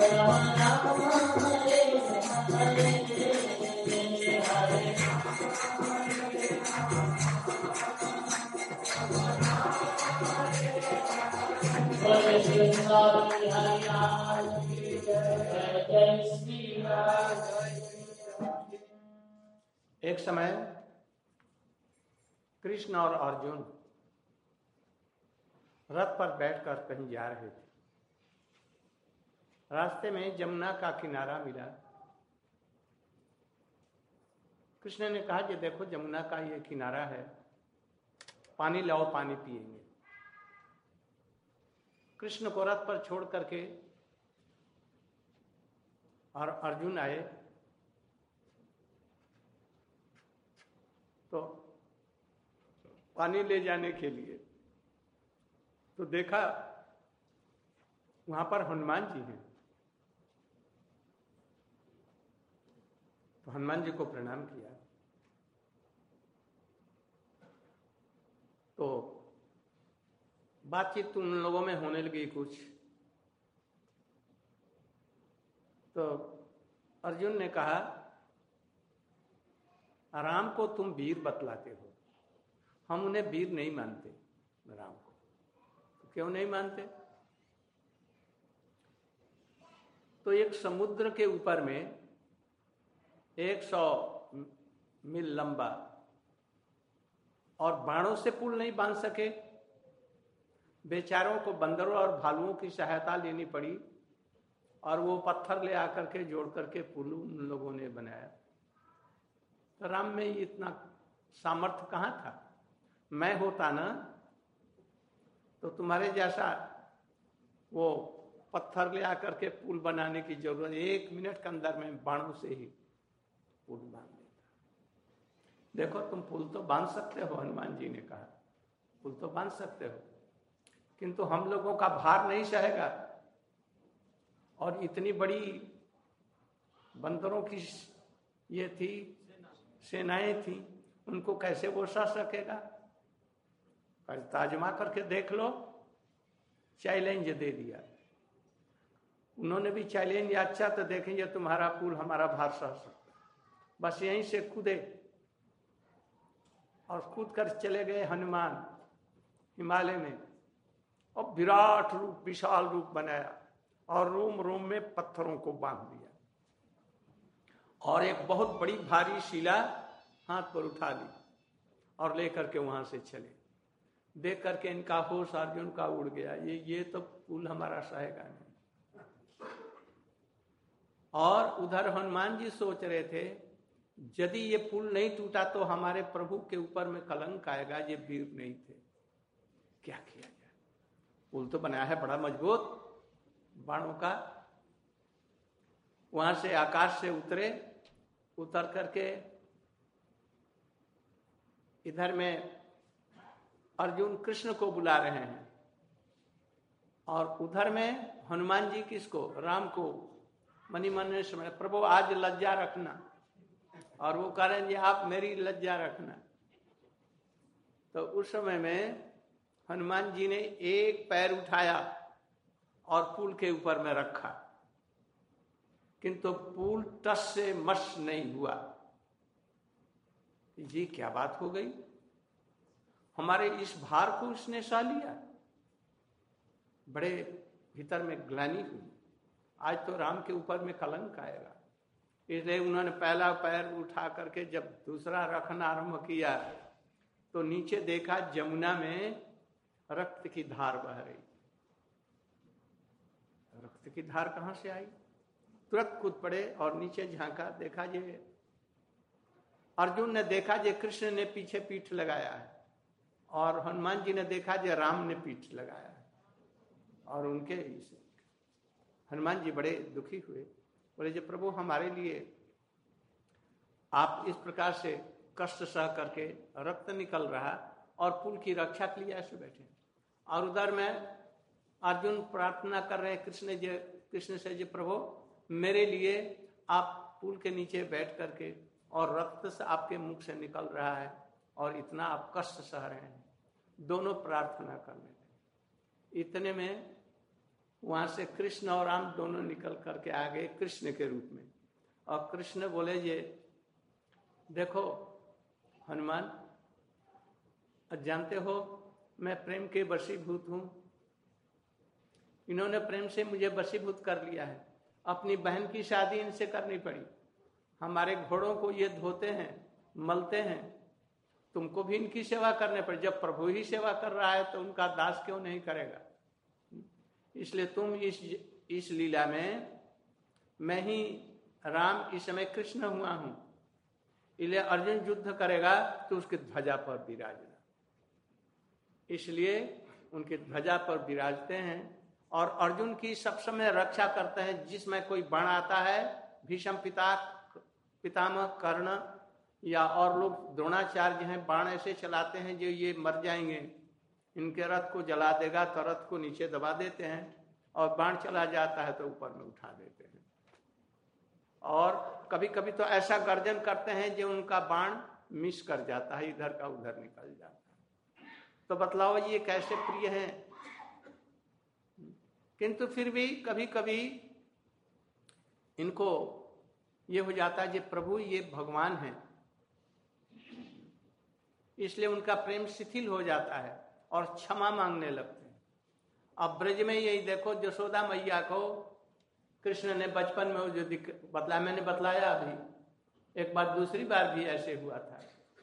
एक समय कृष्ण और अर्जुन रथ पर बैठकर कहीं जा रहे थे। रास्ते में जमुना का किनारा मिला। कृष्ण ने कहा कि देखो जमुना का ये किनारा है, पानी लाओ, पानी पिएंगे। कृष्ण को रथ पर छोड़ करके और अर्जुन आए तो पानी ले जाने के लिए, तो देखा वहां पर हनुमान जी हैं। तो हनुमान जी को प्रणाम किया। तो बातचीत उन लोगों में होने लगी कुछ। तो अर्जुन ने कहा, राम को तुम वीर बतलाते हो, हम उन्हें वीर नहीं मानते। राम को तो क्यों नहीं मानते? तो एक समुद्र के ऊपर में एक सौ मील लंबा और बाणों से पुल नहीं बांध सके। बेचारों को बंदरों और भालुओं की सहायता लेनी पड़ी और वो पत्थर ले आकर के जोड़ करके पुल उन लोगों ने बनाया। तो राम में इतना सामर्थ्य कहाँ था? मैं होता ना तो तुम्हारे जैसा वो पत्थर ले आकर के पुल बनाने की जरूरत, एक मिनट के अंदर में बाणों से ही पुल बांध देता। देखो तुम पुल तो बांध सकते हो, हनुमान जी ने कहा, पुल तो बांध सकते हो, किंतु हम लोगों का भार नहीं सहेगा। और इतनी बड़ी बंदरों की ये थी, सेनाएं थी, उनको कैसे वो सह सकेगा? आजमा करके देख लो। चैलेंज दे दिया उन्होंने भी। चैलेंज अच्छा तो देखेंगे तुम्हारा पुल हमारा भार सह सकता। बस यहीं से कूदे और कूद कर चले गए हनुमान हिमालय में, और विराट रूप, विशाल रूप बनाया और रोम रोम में पत्थरों को बांध दिया और एक बहुत बड़ी भारी शिला हाथ पर उठा ली और लेकर के वहां से चले। देख करके इनका होश अर्जुन का उड़ गया। ये ये तो पुल हमारा सहेगा नहीं। और उधर हनुमान जी सोच रहे थे, यदि ये पुल नहीं टूटा तो हमारे प्रभु के ऊपर में कलंक आएगा। ये वीर नहीं थे, क्या किया जाए? पुल तो बनाया है बड़ा मजबूत बाणों का। वहां से आकाश से उतरे, उतर करके इधर में अर्जुन कृष्ण को बुला रहे हैं और उधर में हनुमान जी किसको? राम को मनी मन में समझ, प्रभु आज लज्जा रखना। और वो कह रहे हैं जी आप मेरी लज्जा रखना। तो उस समय में हनुमान जी ने एक पैर उठाया और पुल के ऊपर में रखा, किंतु पुल टस से मस नहीं हुआ। ये क्या बात हो गई? हमारे इस भार को इसने सह लिया। बड़े भीतर में ग्लानि हुई, आज तो राम के ऊपर में कलंक आएगा। इसलिए उन्होंने पहला पैर उठा करके जब दूसरा रखना आरंभ किया तो नीचे देखा जमुना में रक्त की धार बह रही। रक्त की धार कहां से आई? तुरंत कूद पड़े और नीचे झांका, देखा जे अर्जुन ने देखा जे कृष्ण ने पीछे पीठ लगाया है और हनुमान जी ने देखा जे राम ने पीठ लगाया है। और उनके हनुमान जी बड़े दुखी हुए, बोले जे प्रभु हमारे लिए आप इस प्रकार से कष्ट सह करके रक्त निकल रहा और पुल की रक्षा के लिए ऐसे बैठे। और उधर में अर्जुन प्रार्थना कर रहे कृष्ण जी कृष्ण से, जी प्रभु मेरे लिए आप पुल के नीचे बैठ करके, और रक्त से आपके मुख से निकल रहा है और इतना आप कष्ट सह रहे हैं। दोनों प्रार्थना करने लगे। इतने में वहां से कृष्ण और राम दोनों निकल करके आ गए कृष्ण के रूप में। और कृष्ण बोले, ये देखो हनुमान, जानते हो मैं प्रेम के वशीभूत हूं। इन्होंने प्रेम से मुझे वशीभूत कर लिया है। अपनी बहन की शादी इनसे करनी पड़ी। हमारे घोड़ों को ये धोते हैं, मलते हैं, तुमको भी इनकी सेवा करने पड़ी। जब प्रभु ही सेवा कर रहा है तो उनका दास क्यों नहीं करेगा? इसलिए तुम इस इस लीला में, मैं ही राम इस समय कृष्ण हुआ हूं, इसलिए अर्जुन युद्ध करेगा तो उसकी ध्वजा पर विराजना। इसलिए उनकी ध्वजा पर विराजते हैं और अर्जुन की सब समय रक्षा करते हैं। जिसमें कोई बाण आता है, भीष्म पिता पितामह कर्ण या और लोग द्रोणाचार्य हैं, बाण ऐसे चलाते हैं जो ये मर जाएंगे, इनके रथ को जला देगा, तो रथ को नीचे दबा देते हैं और बाण चला जाता है तो ऊपर में उठा देते हैं। और कभी कभी तो ऐसा गर्जन करते हैं जो उनका बाण मिस कर जाता है, इधर का उधर निकल जाता है। तो बतलाओ ये कैसे प्रिय हैं। किंतु फिर भी कभी कभी इनको ये हो जाता है कि प्रभु ये भगवान हैं, इसलिए उनका प्रेम शिथिल हो जाता है और क्षमा मांगने लगते हैं। अब ब्रज में यही देखो, यशोदा मैया को कृष्ण ने बचपन में जो बतलाया, मैंने बतलाया अभी, एक बार दूसरी बार भी ऐसे हुआ था,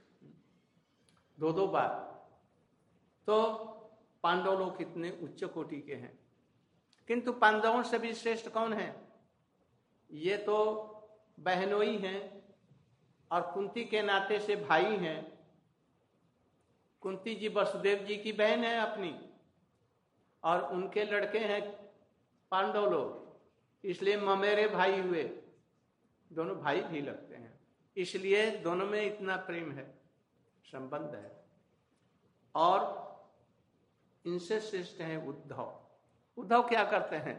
दो दो बार। तो पांडव लोग कितने उच्च कोटि के हैं, किंतु पांडवों से भी श्रेष्ठ कौन है? ये तो बहनोई हैं और कुंती के नाते से भाई हैं। कुंती जी वसुदेव जी की बहन है अपनी, और उनके लड़के हैं पांडव लोग, इसलिए ममेरे भाई हुए, दोनों भाई भी लगते हैं। इसलिए दोनों में इतना प्रेम है, संबंध है। और इनसे श्रेष्ठ हैं उद्धव। उद्धव क्या करते हैं?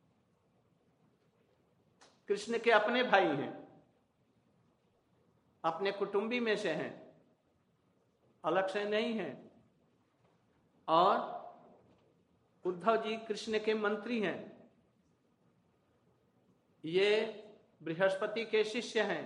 कृष्ण के अपने भाई हैं, अपने कुटुंबी में से हैं, अलग से नहीं हैं। और उद्धव जी कृष्ण के मंत्री हैं, ये बृहस्पति के शिष्य हैं,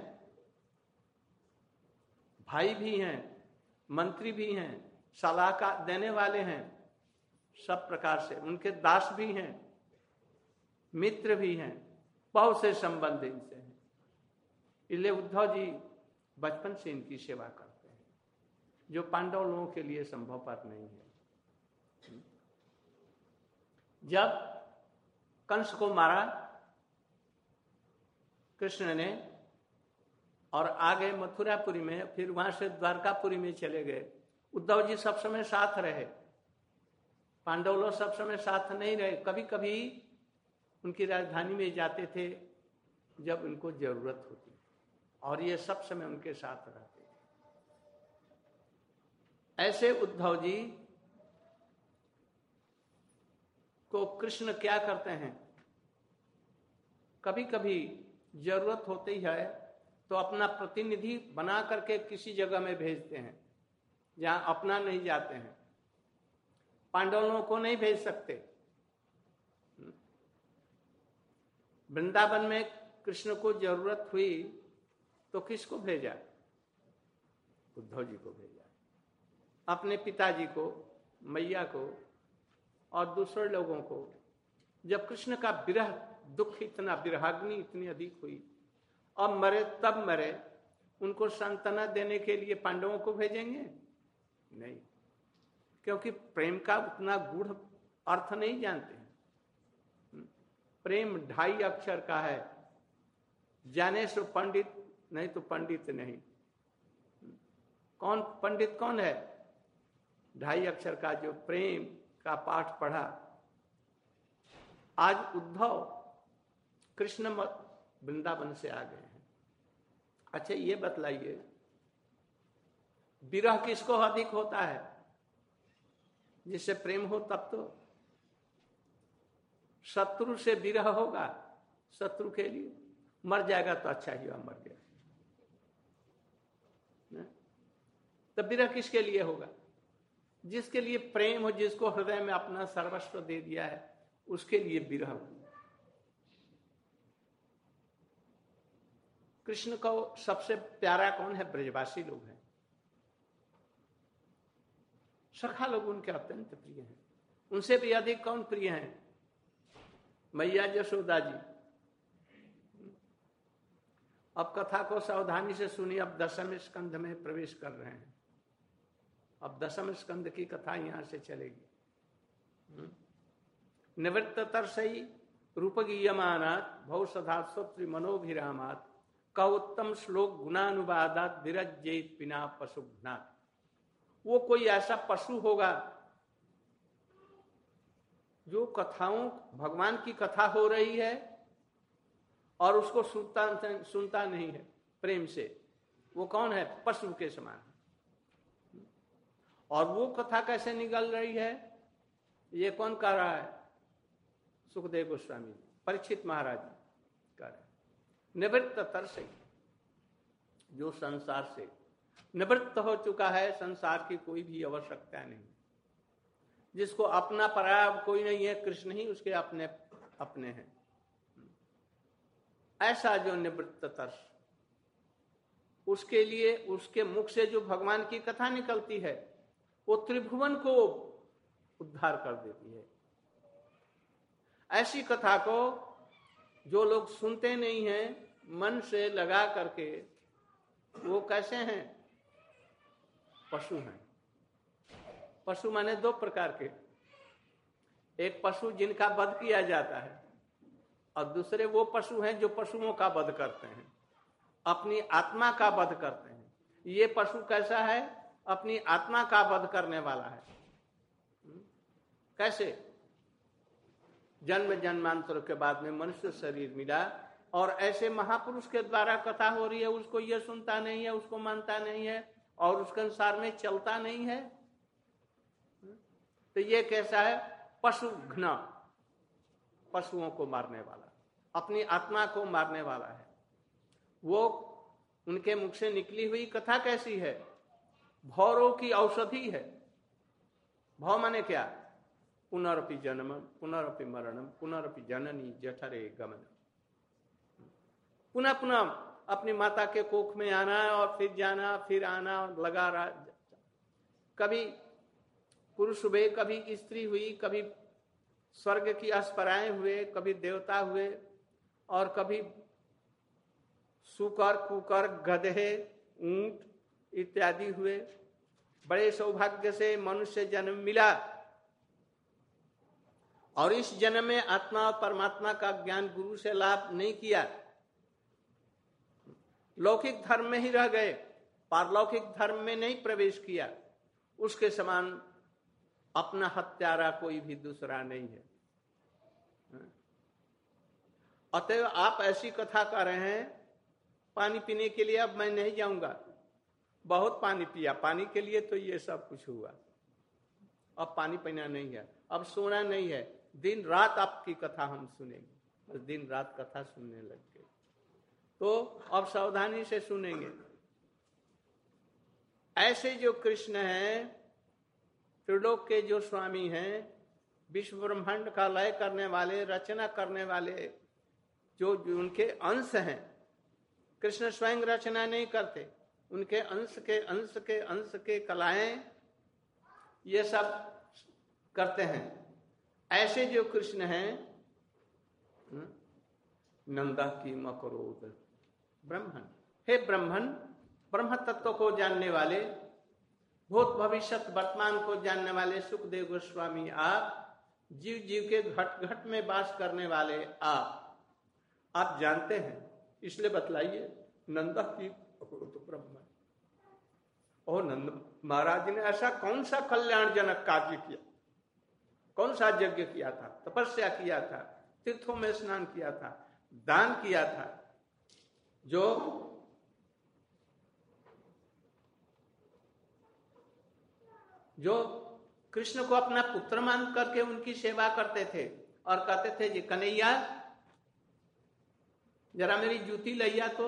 भाई भी हैं, मंत्री भी हैं, सलाह का देने वाले हैं, सब प्रकार से उनके दास भी हैं, मित्र भी हैं, बहुत से संबंध इनसे हैं। इसलिए उद्धव जी बचपन से इनकी सेवा करते हैं, जो पांडव लोगों के लिए संभव पर नहीं है। जब कंस को मारा कृष्ण ने और आ गए मथुरापुरी में, फिर वहां से द्वारकापुरी में चले गए। उद्धव जी सब समय साथ रहे, पांडव लोग सब समय साथ नहीं रहे। कभी कभी उनकी राजधानी में जाते थे जब उनको जरूरत होती, और ये सब समय उनके साथ रहते थे। ऐसे उद्धव जी को कृष्ण क्या करते हैं, कभी कभी जरूरत होती है तो अपना प्रतिनिधि बना करके किसी जगह में भेजते हैं जहां अपना नहीं जाते हैं। पांडवों को नहीं भेज सकते। वृंदावन में कृष्ण को जरूरत हुई तो किसको भेजा? उद्धव जी को भेजा, अपने पिताजी को, मैया को और दूसरे लोगों को। जब कृष्ण का विरह दुख इतना, विरहाग्नि इतनी अधिक हुई और मरे, तब मरे, उनको सांत्वना देने के लिए पांडवों को भेजेंगे? नहीं, क्योंकि प्रेम का उतना गूढ़ अर्थ नहीं जानते हैं। प्रेम ढाई अक्षर का है, जाने सो पंडित, नहीं तो पंडित नहीं। कौन पंडित कौन है? ढाई अक्षर का जो प्रेम का पाठ पढ़ा। आज उद्धव कृष्ण वृंदावन से आ गए हैं। अच्छा ये बतलाइए, विरह किसको अधिक होता है? जिससे प्रेम हो तब तो। शत्रु से विरह होगा, शत्रु के लिए मर जाएगा तो अच्छा ही हुआ, मर गया। तब विरह किसके लिए होगा? जिसके लिए प्रेम हो, जिसको हृदय में अपना सर्वस्व दे दिया है, उसके लिए विरह हुआ। कृष्ण को सबसे प्यारा कौन है? ब्रजवासी लोग हैं, सखा लोग उनके अत्यंत प्रिय हैं। उनसे भी अधिक कौन प्रिय हैं? मैया यशोदा जी। अब कथा को सावधानी से सुनिए। अब दसम स्कंध में प्रवेश कर रहे हैं। अब दसम स्कंध की कथा यहां से चलेगी। निवृत्ततरसई रूपगीयमानात् भवसधात्सत्रि मनोभिरामात् का उत्तम श्लोक गुणानुवादात विरज्येत पिना पशुघ्नात्। वो कोई ऐसा पशु होगा जो कथाओं, भगवान की कथा हो रही है और उसको सुनता सुनता नहीं है प्रेम से, वो कौन है? पशु के समान। और वो कथा कैसे निकल रही है? ये कौन कर रहा है? सुखदेव गोस्वामी, परीक्षित महाराज कर रहे। निवृत्त तरसे, जो संसार से निवृत्त हो चुका है, संसार की कोई भी आवश्यकता नहीं, जिसको अपना पराया कोई नहीं है, कृष्ण ही उसके अपने अपने हैं, ऐसा जो निवृत्त तरस, उसके लिए उसके मुख से जो भगवान की कथा निकलती है वो त्रिभुवन को उद्धार कर देती है। ऐसी कथा को जो लोग सुनते नहीं हैं मन से लगा करके, वो कैसे हैं? पशु हैं। पशु माने दो प्रकार के, एक पशु जिनका वध किया जाता है और दूसरे वो पशु हैं जो पशुओं का वध करते हैं, अपनी आत्मा का वध करते हैं। ये पशु कैसा है? अपनी आत्मा का वध करने वाला है। कैसे? जन्म जन्मांतर के बाद में मनुष्य शरीर मिला और ऐसे महापुरुष के द्वारा कथा हो रही है, उसको ये सुनता नहीं है, उसको मानता नहीं है और उसके अनुसार में चलता नहीं है, तो ये कैसा है? पशु घ्न, पशुओं को मारने वाला, अपनी आत्मा को मारने वाला है। वो उनके मुख से निकली हुई कथा कैसी है? भौरों की औषधि है। भौ माने क्या? पुनरपि जन्म पुनरपि मरणम पुनरपि जननी जठरे गमन। पुनः पुनः अपनी माता के कोख में आना और फिर जाना, फिर आना, लगा रहा। कभी पुरुष हुए, कभी स्त्री हुई, कभी स्वर्ग की अस्पराएं हुए, कभी देवता हुए और कभी सुकर, कुकर, गधे, ऊंट इत्यादि हुए। बड़े सौभाग्य से मनुष्य जन्म मिला और इस जन्म में आत्मा और परमात्मा का ज्ञान गुरु से लाभ नहीं किया, लौकिक धर्म में ही रह गए, पारलौकिक धर्म में नहीं प्रवेश किया। उसके समान अपना हत्यारा कोई भी दूसरा नहीं है। अतएव आप ऐसी कथा कर रहे हैं, पानी पीने के लिए अब मैं नहीं जाऊंगा, बहुत पानी पिया, पानी के लिए तो ये सब कुछ हुआ, अब पानी पीना नहीं है, अब सोना नहीं है, दिन रात आपकी कथा हम सुनेंगे। बस दिन रात कथा सुनने लग गए, तो अब सावधानी से सुनेंगे। ऐसे जो कृष्ण हैं, त्रिलोक के जो स्वामी हैं, विश्व ब्रह्मांड का लय करने वाले, रचना करने वाले, जो, जो उनके अंश हैं। कृष्ण स्वयं रचना नहीं करते, उनके अंश के अंश के अंश के कलाएं ये सब करते हैं। ऐसे जो कृष्ण हैं, नंदा की मकरोद ब्रह्मन, हे ब्रह्मन, ब्रह्म तत्व को जानने वाले, भूत भविष्य वर्तमान को जानने वाले सुखदेव गोस्वामी आप, जीव जीव के घट घट में वास करने वाले आप आप जानते हैं, इसलिए बतलाइए नंदा की मकरोद ब्रह्मन। और नंद महाराज ने ऐसा कौन सा कल्याणजनक कार्य किया, कौन सा यज्ञ किया था, तपस्या किया था, तीर्थों में स्नान किया था, दान किया था, जो जो कृष्ण को अपना पुत्र मान करके उनकी सेवा करते थे और कहते थे जी कन्हैया जरा मेरी जूती लैया तो,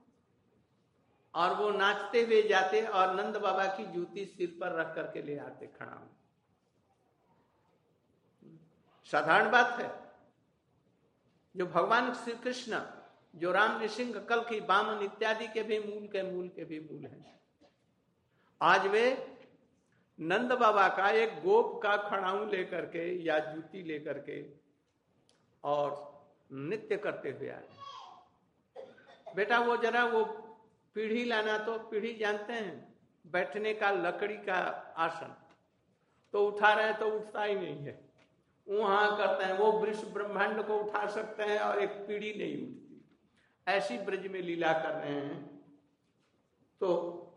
और वो नाचते हुए जाते और नंद बाबा की जूती सिर पर रख करके ले आते खड़ा। साधारण बात है। जो भगवान श्री कृष्ण, जो राम नृसिंह, कल की वामन इत्यादि के भी मूल के मूल के भी मूल हैं, आज वे नंद बाबा का एक गोप का खड़ाऊ लेकर के या जूती लेकर के और नृत्य करते हुए आए। बेटा वो जरा वो पीढ़ी लाना, तो पीढ़ी जानते हैं, बैठने का लकड़ी का आसन, तो उठा रहे तो उठता ही नहीं है, वहां करते हैं। वो वृक्ष ब्रह्मांड को उठा सकते हैं और एक पीढ़ी नहीं उठती। ऐसी ब्रज में लीला कर रहे हैं। तो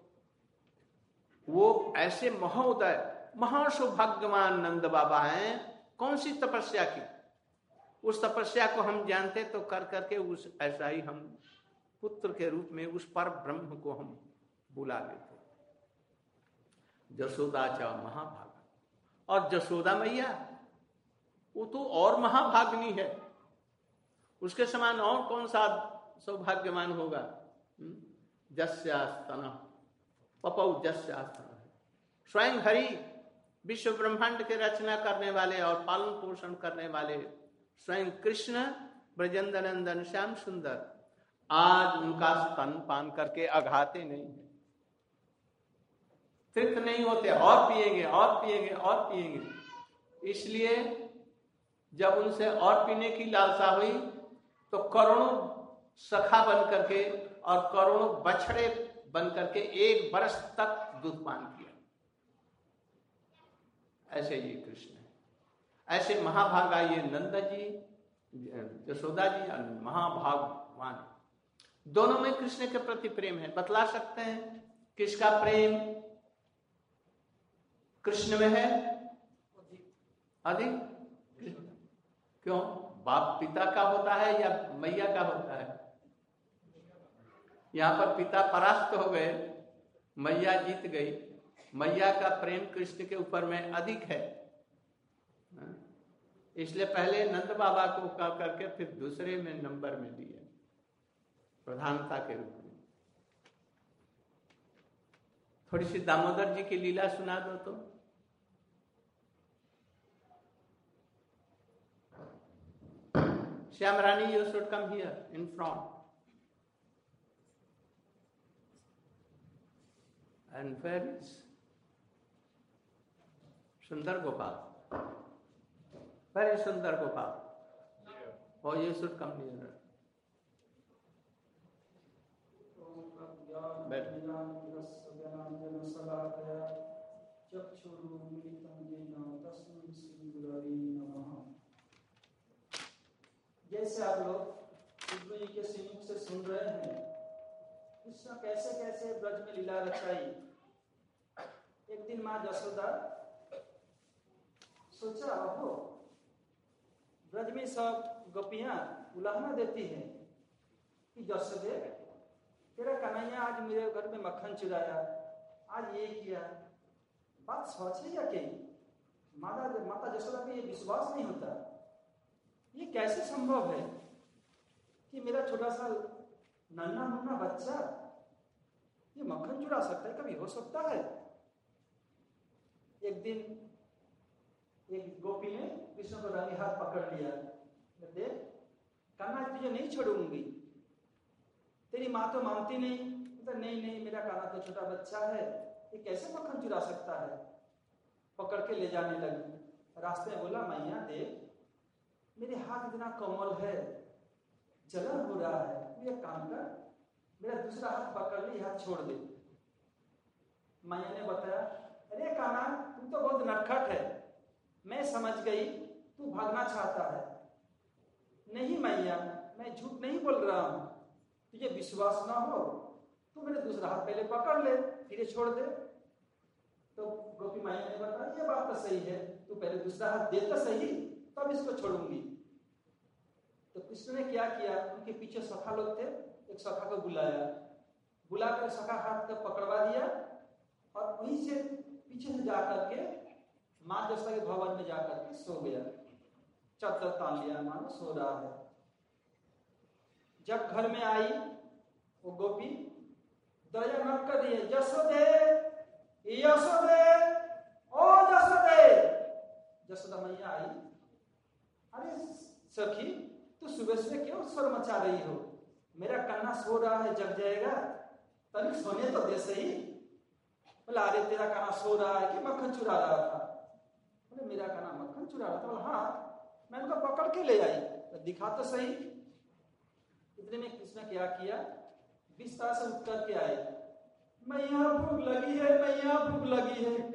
वो ऐसे महोदय महासौभाग्यवान नंद बाबा हैं। कौन सी तपस्या की? उस तपस्या को हम जानते तो कर करके उस ऐसा ही हम पुत्र के रूप में उस पर ब्रह्म को हम बुला लेते। जसोदा चा महाभागा, और जसोदा मैया वो तो और महाभाग्नी है। उसके समान और कौन सा सौभाग्यवान होगा? जस्यास्तन पपौ जस्यास्तन। स्वयं हरि विश्व ब्रह्मांड के रचना करने वाले और पालन पोषण करने वाले स्वयं कृष्ण ब्रजेंद्र नंदन श्याम सुंदर आज उनका स्तन पान करके अघाते नहीं है, तृप्त नहीं होते, और पिएंगे और पिएंगे और पिएंगे। इसलिए जब उनसे और पीने की लालसा हुई तो करोड़ों सखा बन करके और करोड़ों बछड़े बन करके एक वर्ष तक दूध पान किया। ऐसे ये कृष्ण है, ऐसे महाभागा ये नंद जी, यशोदा जी महाभागवान। दोनों में कृष्ण के प्रति प्रेम है। बतला सकते हैं किसका प्रेम कृष्ण में है अधिक? क्यों? बाप पिता का होता है या मैया का होता है? यहाँ पर पिता परास्त हो गए, मैया जीत गई। मैया का प्रेम कृष्ण के ऊपर में अधिक है, इसलिए पहले नंद बाबा को का करके फिर दूसरे में नंबर में दिया प्रधानता के रूप में। थोड़ी सी दामोदर जी की लीला सुना दो तो। श्याम रानी, you should come here in front. And where is Sundar Gopal? Where is Sundar Gopal? Oh, you should come nearer. जैसे आप लोग विष्णु जी के श्रीमुख से सुन रहे हैं कृष्ण कैसे कैसे ब्रज में लीला रचाई। एक दिन माँ जसोदा सोचा, हो ब्रज में सब गोपियां उलाहना देती हैं कि जसोदे तेरा कन्हैया आज मेरे घर में मक्खन चुराया, आज ये किया। बात सच है या कहीं? माता माता जसोदा को ये विश्वास नहीं होता। ये कैसे संभव है कि मेरा छोटा सा नन्हा मुन्ना बच्चा ये मक्खन चुरा सकता है? कभी हो सकता है? एक दिन एक गोपी ने कृष्ण को रंगे हाथ पकड़ लिया, देख कान्हा तुझे नहीं छोड़ूंगी। तेरी माँ तो मानती नहीं। तो नहीं नहीं मेरा कान्हा तो छोटा बच्चा है, ये कैसे मक्खन चुरा सकता है? पकड़ के ले जाने लगी। रास्ते में बोला, मैया देख मेरे हाथ इतना कोमल है, जलन हो रहा है, तू एक काम कर मेरा दूसरा हाथ पकड़ ले, हाथ छोड़ दे। मैया ने बताया, अरे कान्हा तू तो बहुत नटखट है, मैं समझ गई तू भागना चाहता है। नहीं मैया, मैं झूठ नहीं बोल रहा हूं, तुझे विश्वास ना हो तो मेरे दूसरा हाथ पहले पकड़ ले फिर ये छोड़ दे। तो गोपी मैया ने बताया, ये बात तो सही है, तू पहले दूसरा हाथ दे तो सही, तब इसको छोड़ूंगी। तो कृष्ण ने क्या किया, उनके पीछे सखा लोग थे, एक सखा को बुलाया, बुलाकर सखा हाथ को पकड़वा दिया और वहीं से पीछे से जाकर के माँ जसोदा के भवन में जाकर के सो गया। चादर तान लिया, मानो सो रहा है। जब घर में आई वो गोपी दरवाजा नॉक कर दिए, जसोदे यशोदे ओ जसोदे। जसोदा मैया आई, अरे सखी, तू सुबह सुबह क्यों स्वर मचा रही हो? मेरा कन्ना सो रहा है, जग जाएगा, तनिक सोने तो दे सही। बोला अरे तेरा कन्ना सो रहा है कि मक्खन चुरा रहा था? बोले मेरा कन्ना मक्खन चुरा रहा था। बोला हाँ, मैं उनको पकड़ के ले आई। तो दिखा तो सही। इतने में कृष्ण क्या किया, बिस्तर से उठ करके आए, मैया भूख लगी है, मैया भूख लगी है।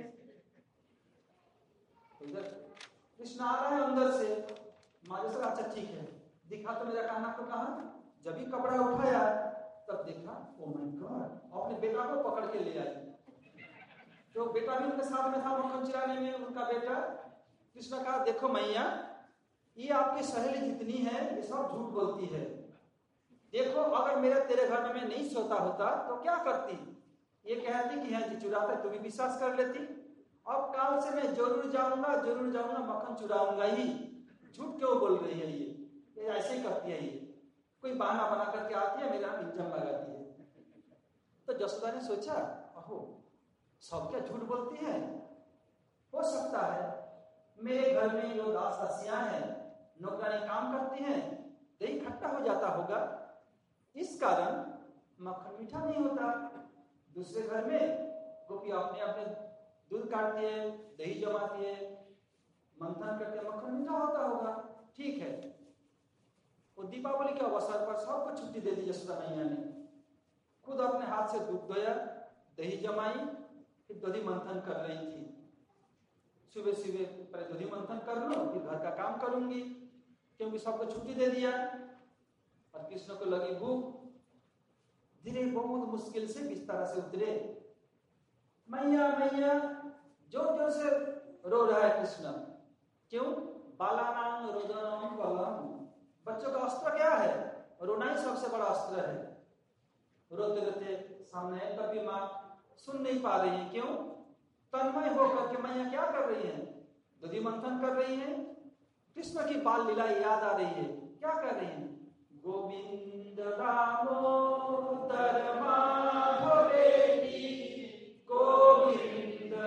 तो इधर कृष्ण आ रहा है अंदर से। माँ जो अच्छा ठीक है, दिखा तो मेरा कान्हा को कहा। जब भी कपड़ा उठाया तब देखा, ओ माय गॉड, अपने बेटा को पकड़ के ले आई। तो बेटा भी उनके साथ में था मक्खन चुराने में, उनका बेटा। कृष्ण कहा देखो मैया, ये आपकी सहेली जितनी है ये सब झूठ बोलती है। देखो अगर मेरे तेरे घर में मैं नहीं सोता होता तो क्या करती? ये कहती कि हाँ जी चुराता, तू भी विश्वास कर लेती। अब काल से मैं जरूर जाऊंगा, जरूर जाऊंगा, मक्खन चुराऊंगा ही। झूठ क्यों बोल रही है ये? ये ऐसे ही करती है, ये कोई बहाना बना करके आती है, मेरा इंजन लगाती है। तो जसोदा ने सोचा, अहो सब क्या झूठ बोलती है? हो सकता है मेरे घर में जो दास दासियां हैं, नौकरानी काम करती हैं, दही खट्टा हो जाता होगा, इस कारण मक्खन मीठा नहीं होता। दूसरे घर में गोपी अपने अपने दूध काटती है, दही जमाती है, मंथन करके मक्खन मीठा होता होगा। ठीक है, वो दीपावली के अवसर पर सबको छुट्टी दे दी यशोदा मैया ने। खुद अपने हाथ से दूध धोया, दही जमाई, फिर दही मंथन कर रही थी। सुबह सुबह पहले दही मंथन कर लो, फिर घर का काम करूंगी, क्योंकि सबको छुट्टी दे दिया। और कृष्ण को लगी भूख। धीरे बहुत मुश्किल से बिस्तर से उतरे। मैया मैया जोर जोर से रो रहा है कृष्ण। क्यों? बालानां रोदनम बलम। बच्चों का अस्त्र क्या है? रोना ही सबसे बड़ा अस्त्र है। रोते रोते सामने कभी माँ सुन नहीं पा रही है। क्यों? तन्मय होकर के मैया क्या कर रही है? दधि मंथन कर रही है। कृष्ण की बाल लीला याद आ रही है। क्या कर रही है? गोविंद दामोदर माधवेति, गोविंद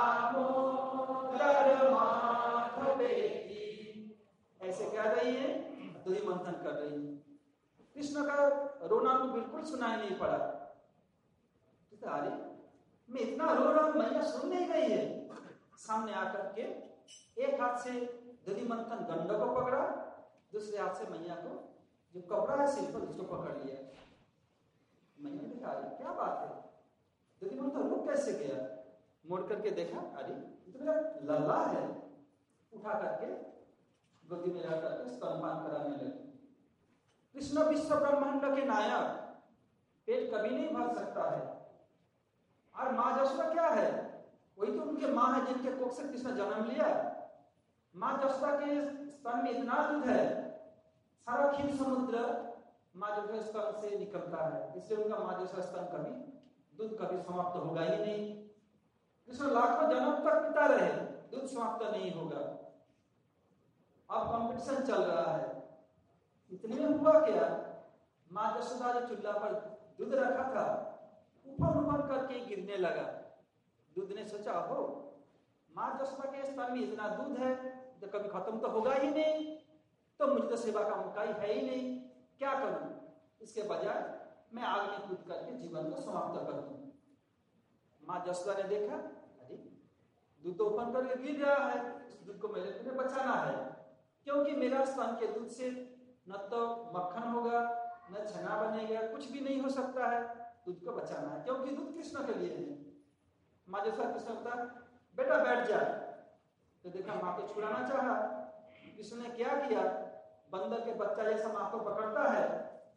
दामोदर माधवेति, ऐसे कह रही है, दधि मंथन कर रही है। कृष्ण का रोना को बिल्कुल सुनाई नहीं पड़ा। अरे मैं इतना रो रहा हूं, मैया सुन नहीं रही है। सामने आकर के एक हाथ से दधि मंथन गंड को पकड़ा, दूसरे हाथ से मैया को जो कपड़ा है सिर पर उसको पकड़ लिया। मैया ने देखा अरे क्या बात है, दधि मंथन रुक कैसे गया? मोड़ करके देखा, अरे ये तो मेरा लल्ला है। उठा करके गोदी में रख करके स्तनपान कराने लगे। कृष्ण विश्व ब्रह्मांड के नायक, पेट कभी नहीं भर सकता है। और माँ जसोदा क्या है? वही तो उनके माँ है जिनके कोख से कृष्ण जन्म लिया। माँ जसोदा के स्तन में इतना दूध है, सारा क्षीर समुद्र माँ जसोदा स्तन से निकलता है। इसलिए उनका माँ जसोदा स्तन कभी दूध कभी समाप्त होगा ही नहीं। कृष्ण लाखों जन्म तक पिता रहे, दूध समाप्त नहीं होगा। अब कंपटीशन चल रहा है। इतने में हुआ क्या, माँ जसोदा जो चूल्हा पर दूध रखा था ऊपर ऊपर करके गिरने लगा। दूध ने सोचा हो माँ जसोदा के स्तन में इतना दूध है तो कभी खत्म तो होगा ही नहीं, तो मुझे तो सेवा का मौका ही है ही नहीं, क्या करूं? इसके बजाय मैं आग में कूद करके जीवन को समाप्त कर दूं। माँ जसोदा ने देखा अरे दूध तो ऊपर करके गिर रहा है, इस दूध को मेरे को बचाना है, क्योंकि मेरा स्तन के दूध से न तो मक्खन होगा, न छना बनेगा, कुछ भी नहीं हो सकता है। दूध को बचाना है, क्योंकि दूध कृष्ण के लिए है। माँ जैसा कृष्ण बता बेटा बैठ जा। तो देखा माँ को छुड़ाना चाहा। कृष्ण ने क्या किया? बंदर के बच्चा जैसा माँ को पकड़ता है,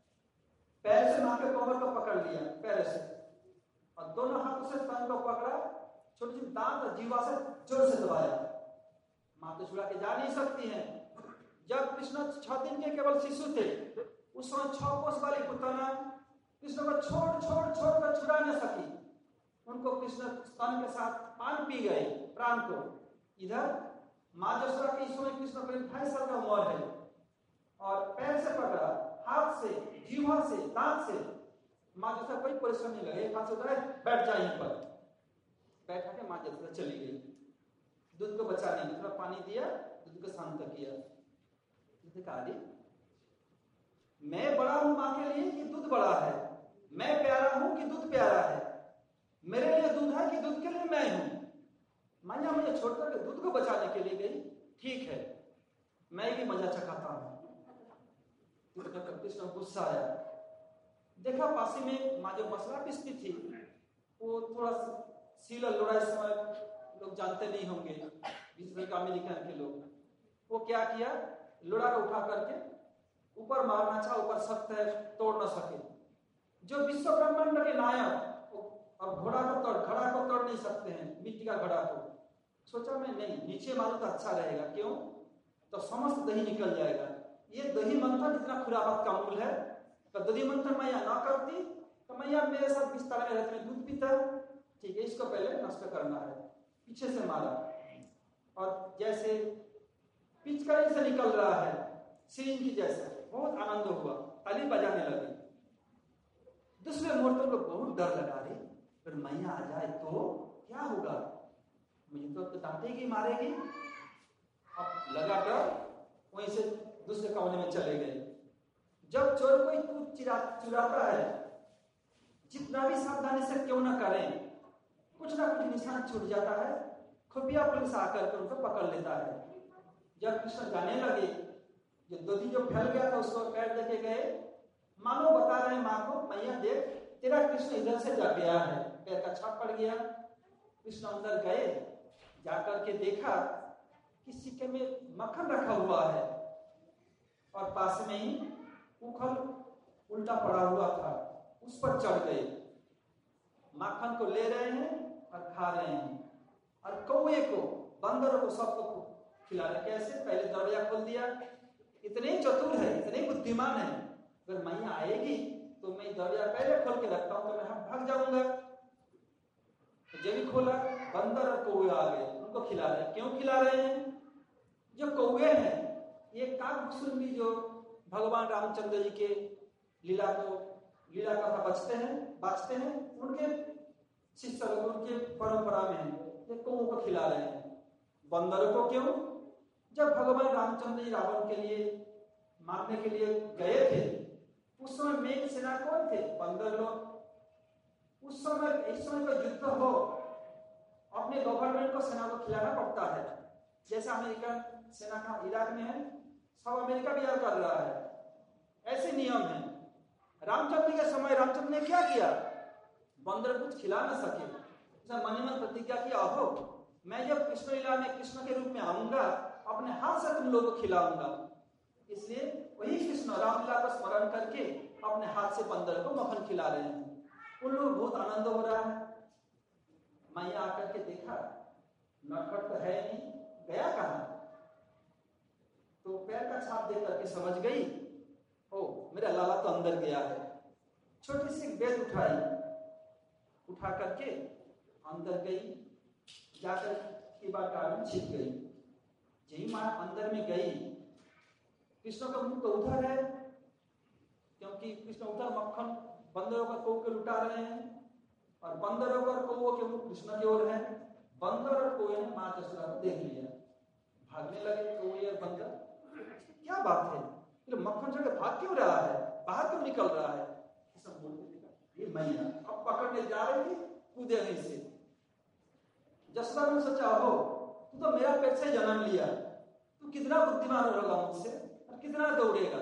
पैर से माँ के कमर को पकड़ लिया पैर से, और दोनों हाथों से स्तन को पकड़ा, छोटी छोटी दांत और जीवा से जोर से दबाया। माँ तो छुड़ा के जा नहीं सकती है। जब कृष्ण छह दिन के केवल शिशु थे, उस समय छह कोस वाली पुतना कृष्ण को छोड़ छोड़ छोड़ कर छुड़ा न सकी। उनको कृष्ण स्तन के साथ पान पी गए प्राण को। इधर माँ जसोदा के इस समय कृष्ण करीब ढाई साल का उम्र है, और पैर से पकड़ा, हाथ से, जीवा से, दांत से। माँ जसोदा कोई परिश्रम नहीं लगे, एक हाथ से उठाए बैठ जाए यहीं पर। बैठा के माँ जसोदा चली गई दूध को बचाने में। थोड़ा पानी दिया, दूध को शांत किया। अरे मैं बड़ा हूं मां के लिए कि दूध बड़ा है, मैं प्यारा हूं कि दूध प्यारा है, मेरे लिए दूध है कि दूध के लिए मैं हूं। मैया मुझे छोड़कर के दूध को बचाने के लिए गई, ठीक है मैं भी मजा चखाता हूं। कृष्ण गुस्सा आया, देखा पासी में माँ जो मसला पीसती थी वो थोड़ा सीला लोड़ा, इस समय लोग जानते नहीं होंगे विशेषकर अमेरिकन के लोग, वो क्या किया लोड़ा को उठा करके ऊपर मारना चाहा, ऊपर सख्त है तोड़ न सके। जो विश्व ब्रह्मांड के नायक अब घोड़ा को तोड़ घड़ा को तोड़ नहीं सकते हैं, मिट्टी का घड़ा को, सोचा मैं नहीं नीचे मारूं तो अच्छा रहेगा, क्यों तो समस्त दही निकल जाएगा। ये दही मंथन इतना खुराफात का मूल है, तो दही मंथन मैया ना करती तो मैया मेरे साथ बिस्तर में रहते में दूध पीता, ठीक है इसको पहले नष्ट करना है। पीछे से मारा और जैसे पिचकारी से निकल रहा है सीन की जैसे, बहुत आनंद हुआ, ताली बजाने लगे। दूसरे मुहूर्त को बहुत डर लगा रही, फिर मैया आ जाए तो क्या होगा, मुझे तो डांटेगी मारेगी। अब लगा डर, वहीं से दूसरे कमरे में चले गए। जब चोर कोई कुछ चुराता है, जितना भी सावधानी से क्यों ना करें, कुछ ना कुछ निशान छूट जाता है, खुफिया पुलिस आकर के उनको पकड़ लेता है। जब कृष्ण जाने लगे, जो दधी जो फैल गया था उसको पैर देके गए, मानो बता रहे हैं माँ को, मैया देख तेरा कृष्ण इधर से जा गया है, पैर का छाप पड़ गया। कृष्ण अंदर गए, जाकर के देखा कि सिक्के में मक्खन रखा हुआ है और पास में ही उखल उल्टा पड़ा हुआ था, उस पर चढ़ गए, माखन को ले रहे हैं और खा रहे हैं, और कौवे को बंदरों को सबको खिला रहे। कैसे, पहले दरवाजा खोल दिया, इतने चतुर है, इतने बुद्धिमान है, अगर मैया आएगी तो मैं दरवाजा पहले खोल के रखता हूं तो मैं भाग जाऊंगा। तो जब भी खोला, बंदर और कौवे आ गए, उनको खिला रहे। क्यों खिला रहे हैं, जो कौवे हैं ये काकभूषुंडी जो भगवान रामचंद्र जी के लीला को लीला कथा बचते हैं बचते हैं उनके शिष्य लोग, उनके परंपरा में है, ये कौओं को खिला रहे हैं। बंदरों को क्यों, जब भगवान रामचंद्र जी रावण के लिए मारने के लिए गए थे, उस समय मेघ सेना कौन थे, बंदर लोग। उस समय इस समय कोई युद्ध हो, अपने गवर्नमेंट को सेना को खिलाना पड़ता है। जैसा अमेरिकन सेना का इराक में है, सब अमेरिका भी कर रहा है, ऐसे नियम है। रामचंद्र के समय रामचंद्र ने क्या किया, बंदर कुछ खिला न सके, मन मन प्रतिज्ञा किया, हो मैं जब कृष्ण लीला में कृष्ण के रूप में आऊंगा अपने हाथ से तुम लोगों को खिलाऊंगा। इसलिए वही कृष्ण रामलीला का स्मरण करके अपने हाथ से बंदर को मक्खन खिला रहे हैं। उन लोग बहुत आनंद हो रहा है। मैया आकर के देखा नटखट तो है नहीं, गया कहां, तो पैर का छाप देख करके समझ गई, ओ मेरा लाला तो अंदर गया है। छोटी सी बेद उठाई, उठा करके अंदर गई, जाकर की बात में छिप गई। यही मां अंदर में गई, कृष्ण का मुख तो उधर है, क्योंकि कृष्ण उधर मक्खन बंदरों का कौ के लुटा रहे हैं, और बंदरों का कौओं के मुख कृष्ण की ओर है। बंदर और कौए ने मां जसोदा को देख लिया, भागने लगे कौए और बंदर। क्या बात है, मक्खन जगह भाग क्यों रहा है, बाहर क्यों निकल रहा है, सब बोलते ये मैया अब पकड़ने जा रही थी, कूदे नहीं से। जसोदा ने सोचा, हो तू तो मेरा पेट से जन्म लिया, तू कितना बुद्धिमान होगा मुझसे और कितना दौड़ेगा।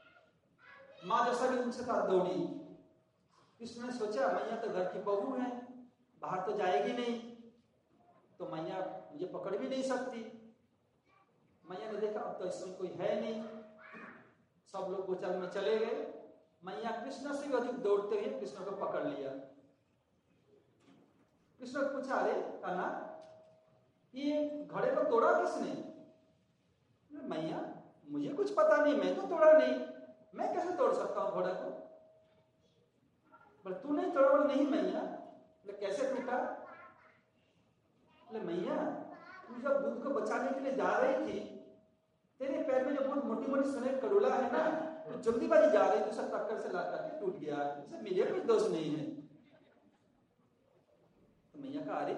माँ जसोदा भी उनसे साथ दौड़ी। कृष्ण ने सोचा मैया तो घर की बहू है, बाहर तो जाएगी नहीं, तो मैया मुझे पकड़ भी नहीं सकती। मैया ने देखा अब तो इसमें कोई है नहीं, सब लोग गोचर में चले गए। मैया कृष्ण से भी अधिक दौड़ते हुए कृष्ण को पकड़ लिया। कृष्ण पूछा, अरे कान्हा ये घड़े को तोड़ा किसने? मैया मुझे कुछ पता नहीं, मैं तो तोड़ा नहीं, मैं कैसे तोड़ सकता हूं घोड़े को? पर तू नहीं तोड़ा? बोले नहीं मैया। बोले कैसे टूटा? बोले मैया तू जब दूध को बचाने के लिए जा रही थी, तेरे पैर में जो बहुत मोटी मोटी सुनहरी करोला है ना, तो जल्दीबाजी जा रही थी, उसे टक्कर से ला करके टूट गया, इसे मेरे कोई दोष नहीं है। तो मैया कहा, अरे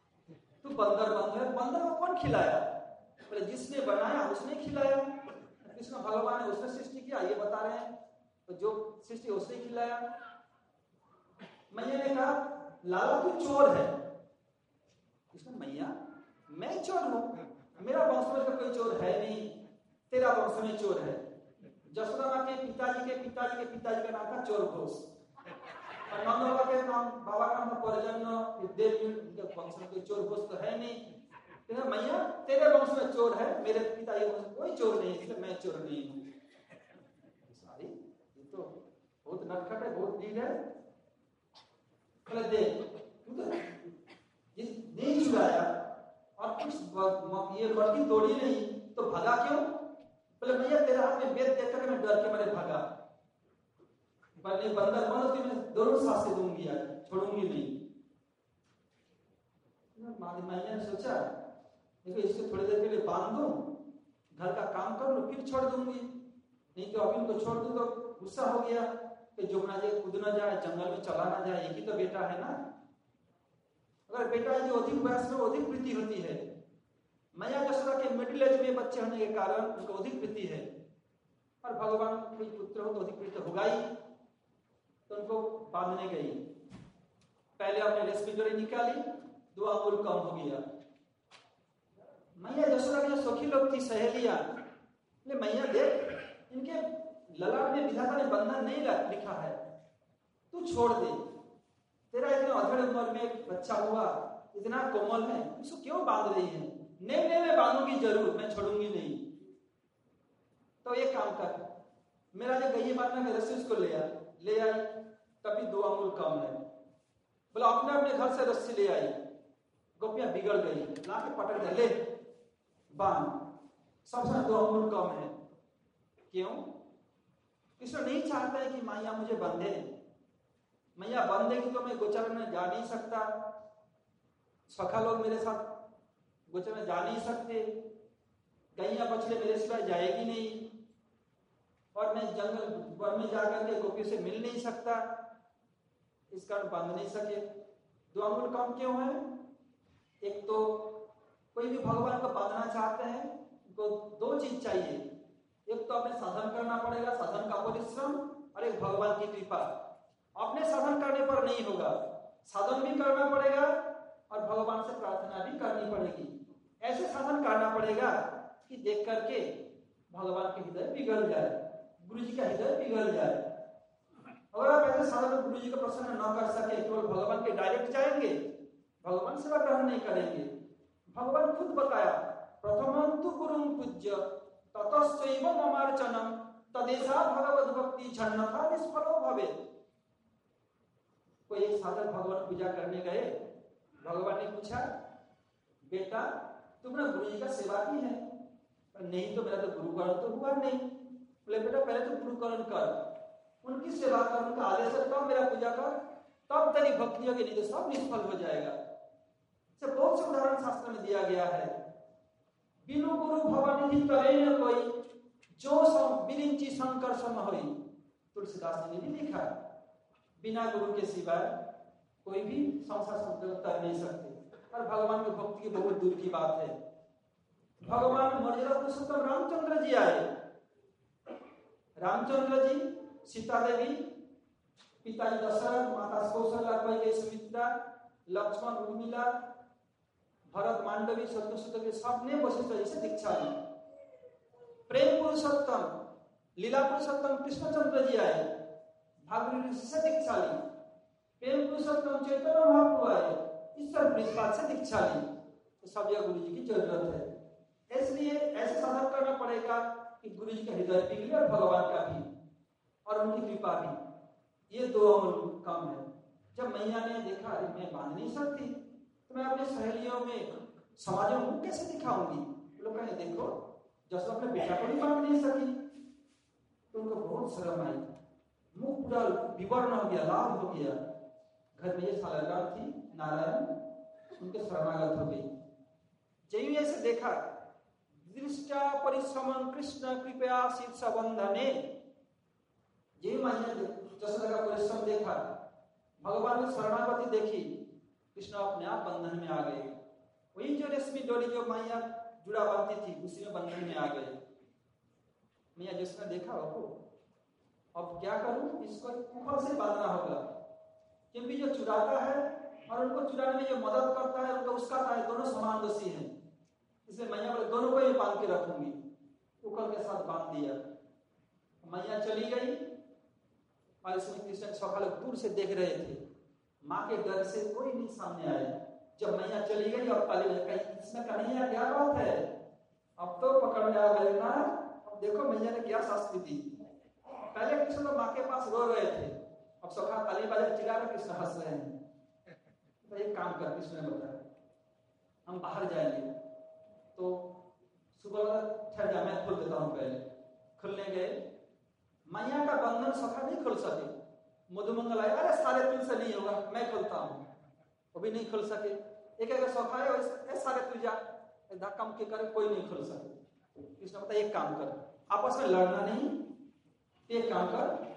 तू बंदर बंदर है, बंदर को कौन खिलाया? बोले जिसने बनाया उसने खिलाया। कृष्ण भगवान ने उसने सृष्टि किया ये बता रहे हैं, तो जो सृष्टि उसने खिलाया। मैया ने कहा लाला तू चोर है। कृष्ण मैया मैं चोर हूं, मेरा वंश में कोई चोर है नहीं, तेरा वंश में चोर है। जसोदा मां के पिताजी के पिताजी के पिताजी का नाम था चोर घोष, और नंद बाबा के नाम बाबा का नाम था परजन्य देव, उनके वंश में कोई चोर घोष तो है नहीं। तेरा मैया तेरे वंश में चोर है, मेरे पिताजी वंश में कोई चोर नहीं, इसलिए मैं चोर नहीं हूं। सारी ये तो बहुत नटखट है, बहुत ढीठ है। बोले देख तू तो ये नहीं चुराया और कुछ ये मटकी तोड़ी नहीं तो भागा क्यों? बोले भैया तेरे हाथ में बेत देख कर मैं डर के मैंने भागा, बंदर बंदर बंद होती मैं दोनों सांसें दूंगी, आज छोड़ूंगी नहीं। मैया ने सोचा देखो इसको थोड़ी देर के लिए बांध दूं, घर का काम कर लूं, फिर छोड़ दूंगी, नहीं तो अभी उनको छोड़ दूं तो गुस्सा हो गया कि जो ना जाए, कूद ना जाए, जंगल में चला ना जाए, एक ही तो बेटा है ना। अगर बेटा जो अधिक वयस में अधिक प्रीति होती है, मैया जसोदा के मिडिल एज में बच्चे होने के कारण उनको अधिक प्रीति है, और भगवान कोई पुत्र हो तो अधिक प्रीति होगा ही, तो उनको बांधने गई। पहले अपने रेशमी डोरी निकाली, दो अंगुल कम हो गया। मैया जसोदा की जो सखी लोग थी सहेलियां, मैया देख इनके ललाट में विधाता ने बंधन नहीं लिखा है, तू छोड़ दे, तेरा इतना अधड़ उम्र में एक बच्चा हुआ, इतना कोमल है, उसको क्यों बांध रही है? नहीं नहीं मैं बांधूंगी जरूर, मैं छोड़ूंगी नहीं। तो ये काम कर, मेरा जो गई बांधना के रस्सी उसको ले आ, ले आई, तभी दो अंगुल कम है। बोला अपने अपने घर से रस्सी ले आई, गोपियां बिगड़ गई, ला के पटक दे, ले बांध, सबसे दो अंगुल कम है। क्यों? कृष्ण नहीं चाहता है कि मैया मुझे बंधे, मैया बंधेगी तो मैं गोचर में जा नहीं सकता, सखा लोग मेरे साथ गोचर में जा नहीं सकते, गैया बछड़े मेरे सिवाय जाएगी नहीं, और मैं जंगल वन में जाकर के गोपी से मिल नहीं सकता, इस कारण बांध नहीं सके। दो अंगुल कम क्यों है? एक तो कोई भी भगवान को बांधना चाहते हैं, उनको दो चीज चाहिए, एक तो अपने साधन करना पड़ेगा, साधन का परिश्रम, और एक भगवान की कृपा। अपने साधन करने पर नहीं होगा, साधन भी करना पड़ेगा और भगवान से प्रार्थना भी करनी पड़ेगी। ऐसे साधन करना पड़ेगा कि देख करके भगवान के हृदय पिघल जाए, गुरु जी का हृदय पिघल जाए। अगर आप ऐसे साधन गुरु जी को प्रसन्न न कर सके, केवल भगवान के डायरेक्ट जाएंगे, भगवान सेवा ग्रहण नहीं करेंगे। भगवान खुद बताया, प्रथमंतु गुरुं पूज्य ततश्चैव ममार्चनम तदेशा भगवद भक्ति छन्नथा निष्फलो भवेत्। कोई एक साधक भगवान पूजा करने गए, भगवान ने पूछा बेटा तुमने गुरु जी का सेवा की है? नहीं तो मेरा तो गुरुकरण तो हुआ नहीं। बोले बेटा पहले तो गुरुकरण कर, उनकी सेवा कर, उनका आदेश है तब मेरा पूजा कर, तब तेरी भक्ति होगी, नहीं तो सब निष्फल हो जाएगा। से बहुत से उदाहरण शास्त्र में दिया गया है। बिनु गुरु भवनिधि करे न कोई, जो सम बिरिंची शंकर सम होई। तुलसीदास जी ने भी लिखा, बिना गुरु के सिवाय कोई भी संसार संकल्प कर नहीं सकते, और भगवान की भक्ति की बहुत दूर की बात है। भगवान मर्यादा पुरुषोत्तम रामचंद्र जी आए, रामचंद्र जी, सीता देवी, पिताजी दशरथ, माता कौशल्या, कैकेयी सुमित्रा, लक्ष्मण उर्मिला, भरत मांडवी, शत्रुसूत, सबने वशिष्ठ जी से दीक्षा ली। प्रेम पुरुषोत्तम लीला पुरुषोत्तम कृष्णचंद्र जी आए, भागवत ऋषि से दीक्षा ली। प्रेम पुरुषोत्तम चैतन्य महाप्रभु आए, ईश्वर बृहस्पति से दीक्षा ली। तो सब जगह गुरु जी की जरूरत है, इसलिए ऐसे साधन करना पड़ेगा कि गुरु जी का हृदय पिघले और भगवान का भी, और उनकी कृपा भी। ये दो अंगुल कम है। जब मैया ने देखा अरे मैं बांध नहीं सकती, तो मैं अपने सहेलियों में समाज में मुंह कैसे दिखाऊंगी? लोग कहे देखो जैसे अपने बेटा को भी बांध नहीं सकी, तो उनको बहुत शर्म आई, मुंह पूरा विवर्ण हो गया, लाल हो गया। घर में ये सालगार थी नारायण, उनके शरणागत हो गई। जय ऐसे देखा, दृष्टा परिश्रम कृष्ण कृपया शीर्ष बंधने। जय मैया जसोदा का परिश्रम देखा, भगवान की शरणागति देखी, कृष्ण अपने आप बंधन में आ गए। वही जो रेशमी डोरी जो मैया जुड़ा बांधती थी, उसी में बंधन में आ गए। मैया जिसने देखा वो, अब क्या करूं, इसको ऊपर से बांधना होगा, क्योंकि जो चुराता है और उनको चुराने में जो मदद करता है उनको उसका है, दोनों समान दोषी हैं। इसलिए मैया बोले दोनों को ही बांध के रखूंगी, उखल के साथ बांध दिया। मैया चली गई और इसमें कृष्ण सखा लोग दूर से देख रहे थे, माँ के डर से कोई नहीं सामने आया। जब मैया चली गई और काली कहीं कृष्ण का नहीं है, क्या बात है, अब तो पकड़ में आ गए ना, अब देखो मैया ने क्या शास्त्री दी। पहले कृष्ण तो माँ के पास रो रहे थे, अब सखा ताली बजा चिल्ला रहे, कृष्ण हंस रहे हैं। तो एक काम कर, कृष्ण ने बताया हम बाहर जाएंगे, तो सुबह ठहर जा, मैं खोल देता हूँ। पहले खुलने गए, मैया का बंधन सखा नहीं खोल सके। मधुमंगल आए, अरे सारे तुझ से नहीं होगा, मैं खोलता हूँ, वो भी नहीं खोल सके। एक एक सखा है, सारे तू जा, धक्का मुक्की करे, कोई नहीं खोल सके। कृष्ण बताया एक काम कर, आपस में लड़ना नहीं, एक काम कर,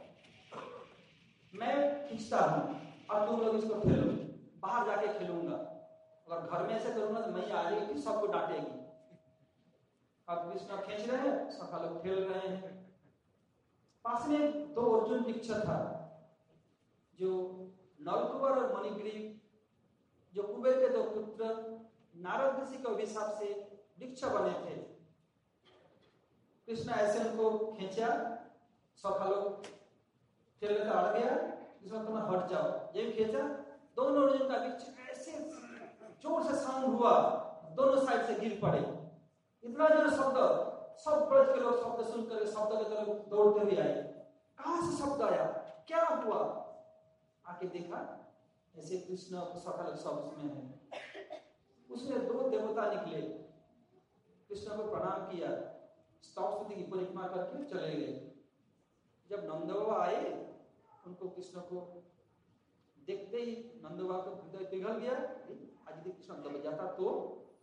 मैं खींचता हूँ और तुम लोग इसको खेलो, बाहर जाके खेलूंगा। अगर घर में ऐसे करूंगा तो मैया आ जाएगी, सबको डांटेगी। अब कृष्ण खींच रहे हैं, सखा लोग खेल रहे हैं। पास में दो अर्जुन वृक्ष था, जो नलकुबर और मणिग्रीव, जो कुबेर के दो पुत्र नारद ऋषि के अभिशाप से वृक्ष बने थे। कृष्ण ऐसे उनको खींचा, सखा लोग खेलने का अड़ गया, कृष्ण तुम हट जाओ, ये खींचा, दोनों अर्जुन का वृक्ष ऐसे जोर से साउंड हुआ, दोनों साइड से गिर पड़े। इतना जोर शब्द, सब ब्रज के लोग शब्द सुनकर शब्द के तरफ दौड़ते हुए आए। कहां से शब्द आया, क्या हुआ? आके देखा, ऐसे कृष्ण सखा लोग सब उसमें है। उसमें दो देवता निकले, कृष्ण को प्रणाम किया, स्तव स्तुति की परिक्रमा करके चले गए। जब नंदबाबा आए, उनको कृष्ण को देखते ही नंदबाबा का हृदय पिघल गया। आज यदि कृष्ण दब जाता तो।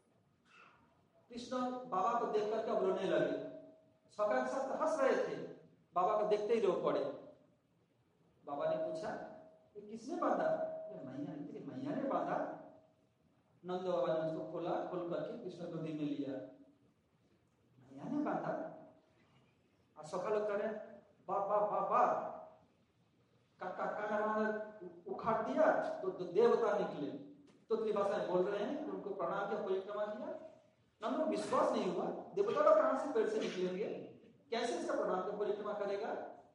कृष्ण बाबा को देख करके अब रोने लगे। सखा के साथ हंस रहे थे, बाबा को देखते ही रो पड़े। बाबा ने पूछा कि किसने बांधा? मैया ने, तेरी मैया ने बांधा। नंद बाबा ने उसको खोला, खोल करके कृष्ण गोदी में लिया। मैया ने बांधा? और सखा लोग कह रहे बा बा बा बा काका काका उखाड़ दिया तो, तो देवता निकले, तो त्रिभाषा बोल रहे हैं, उनको प्रणाम किया, परिक्रमा किया। नंद को विश्वास नहीं हुआ, देवता तो कहां से पेड़ से निकलेंगे, कैसे इसका प्रणाम किया, परिक्रमा करेगा?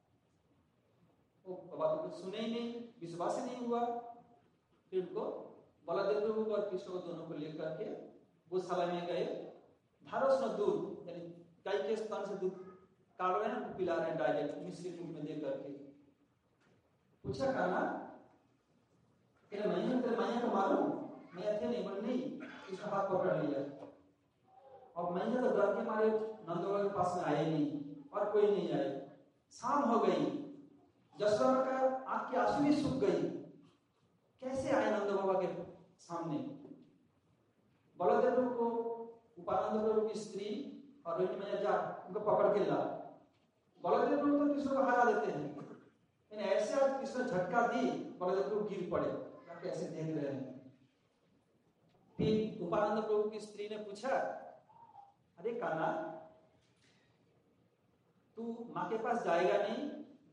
वो बाबा तो कुछ सुने ही नहीं, विश्वास ही नहीं हुआ। फिर उनको बलदेव प्रभु और कृष्ण को दोनों को लेकर के गौशाला में गए। धारोष्ण दूध यानी गाय के स्तन से दूध काट रहे हैं, पिला रहे हैं डायरेक्ट मिश्रित रूप में दे करके। पूछा काना, तेरे मैया तेरे मैया को मालूम? मैया थे नहीं, बोले नहीं। कृष्ण हाथ पकड़ लिया। और मैया तो डर के मारे नंदबाबा के पास में आए नहीं, और कोई नहीं आए। शाम हो गई, जसोदा का आंख की आंसू भी सूख गई। कैसे आए नंद बाबा के सामने? बलदेव प्रभु को उपानंद प्रभु की स्त्री और रोहिणी मैया जा उनको पकड़ के ला। बलदेव प्रभु तो कृष्ण को हरा देते हैं, लेकिन ऐसे आज कृष्ण झटका दी, बलदेव प्रभु गिर पड़े। कैसे देख रहे हैं? फिर उपानंद प्रभु की स्त्री ने पूछा, अरे कान्हा, तू माँ के पास जाएगा नहीं?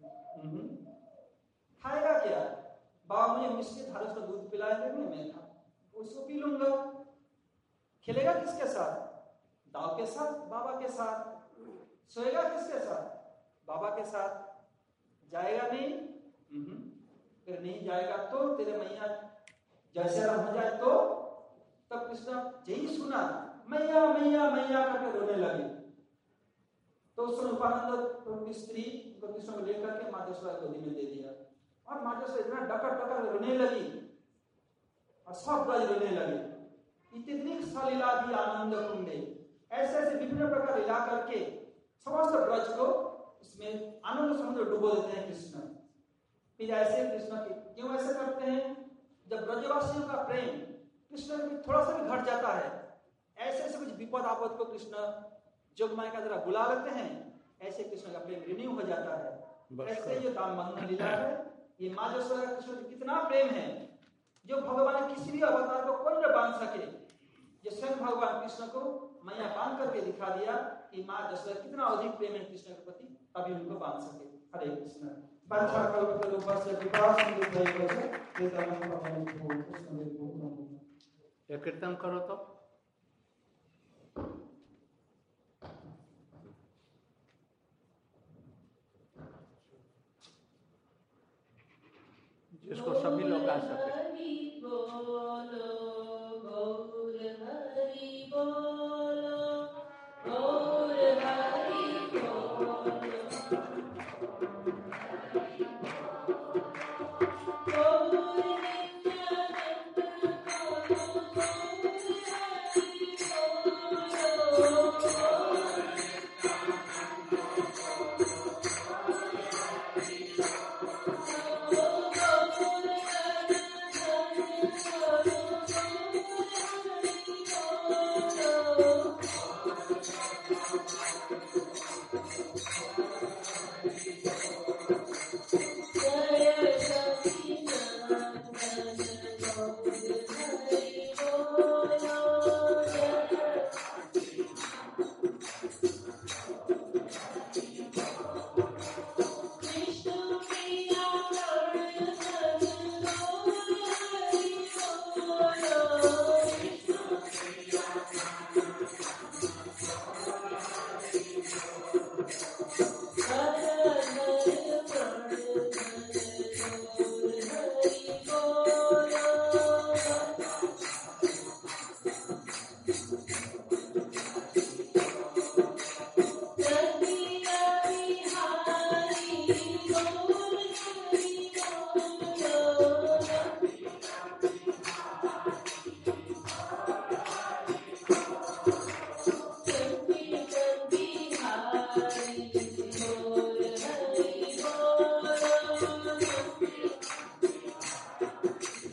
खाएगा क्या? बाबा मुझे मिश्रित धारों से दूध पिलाया देंगे, मैं खा उसको पी लूंगा। खेलेगा किसके साथ? दाव के साथ, बाबा के साथ। सोएगा किसके साथ? बाबा के साथ। जाएगा नहीं? फिर नहीं जाएगा तो तेरे मैया जैसे राम हो जाए तो? तब कृष्ण यही सुना, मैया मैया मैया करके रोने लगे। तो उस समय उपानंद की स्त्री को कृष्ण को लेकर के माँ जसोदा गोदी में दे दिया, और माँ जसोदा इतना डकर डकर रोने लगी और सब ब्रज रोने लगे। इतनी सलीला भी आनंद कुंडे, ऐसे ऐसे विभिन्न प्रकार लीला करके समस्त ब्रज को इसमें आनंद समुद्र डुबो देते हैं कृष्ण। फिर ऐसे कृष्ण के क्यों ऐसे करते हैं? जब ब्रजवासियों का प्रेम कृष्ण में थोड़ा सा भी घट जाता है, ऐसे ऐसे कुछ विपद आपद को कृष्ण जोगमाया का जरा बुला लेते हैं, ऐसे कृष्ण का प्रेम रिन्यू हो जाता है। ऐसे ये दाम बंधन लीला है, ये माँ जसोदा का कृष्ण कितना प्रेम है, जो भगवान ने किसी भी अवतार को कोई न बांध सके, जो स्वयं भगवान कृष्ण को मैया बांध करके दिखा दिया। ये माँ जसोदा कितना अधिक प्रेम है कृष्ण के प्रति, अभी उनको बांध सके। हरे कृष्ण। बांछा कल्पतरुभ्यश्च कृपा सिन्धुभ्यो च पतितानां पावनेभ्यो वैष्णवेभ्यो नमो नमः। ये कीर्तन करो तो जिसको सभी लोग गा सके। बोलो गौर हरि बोल।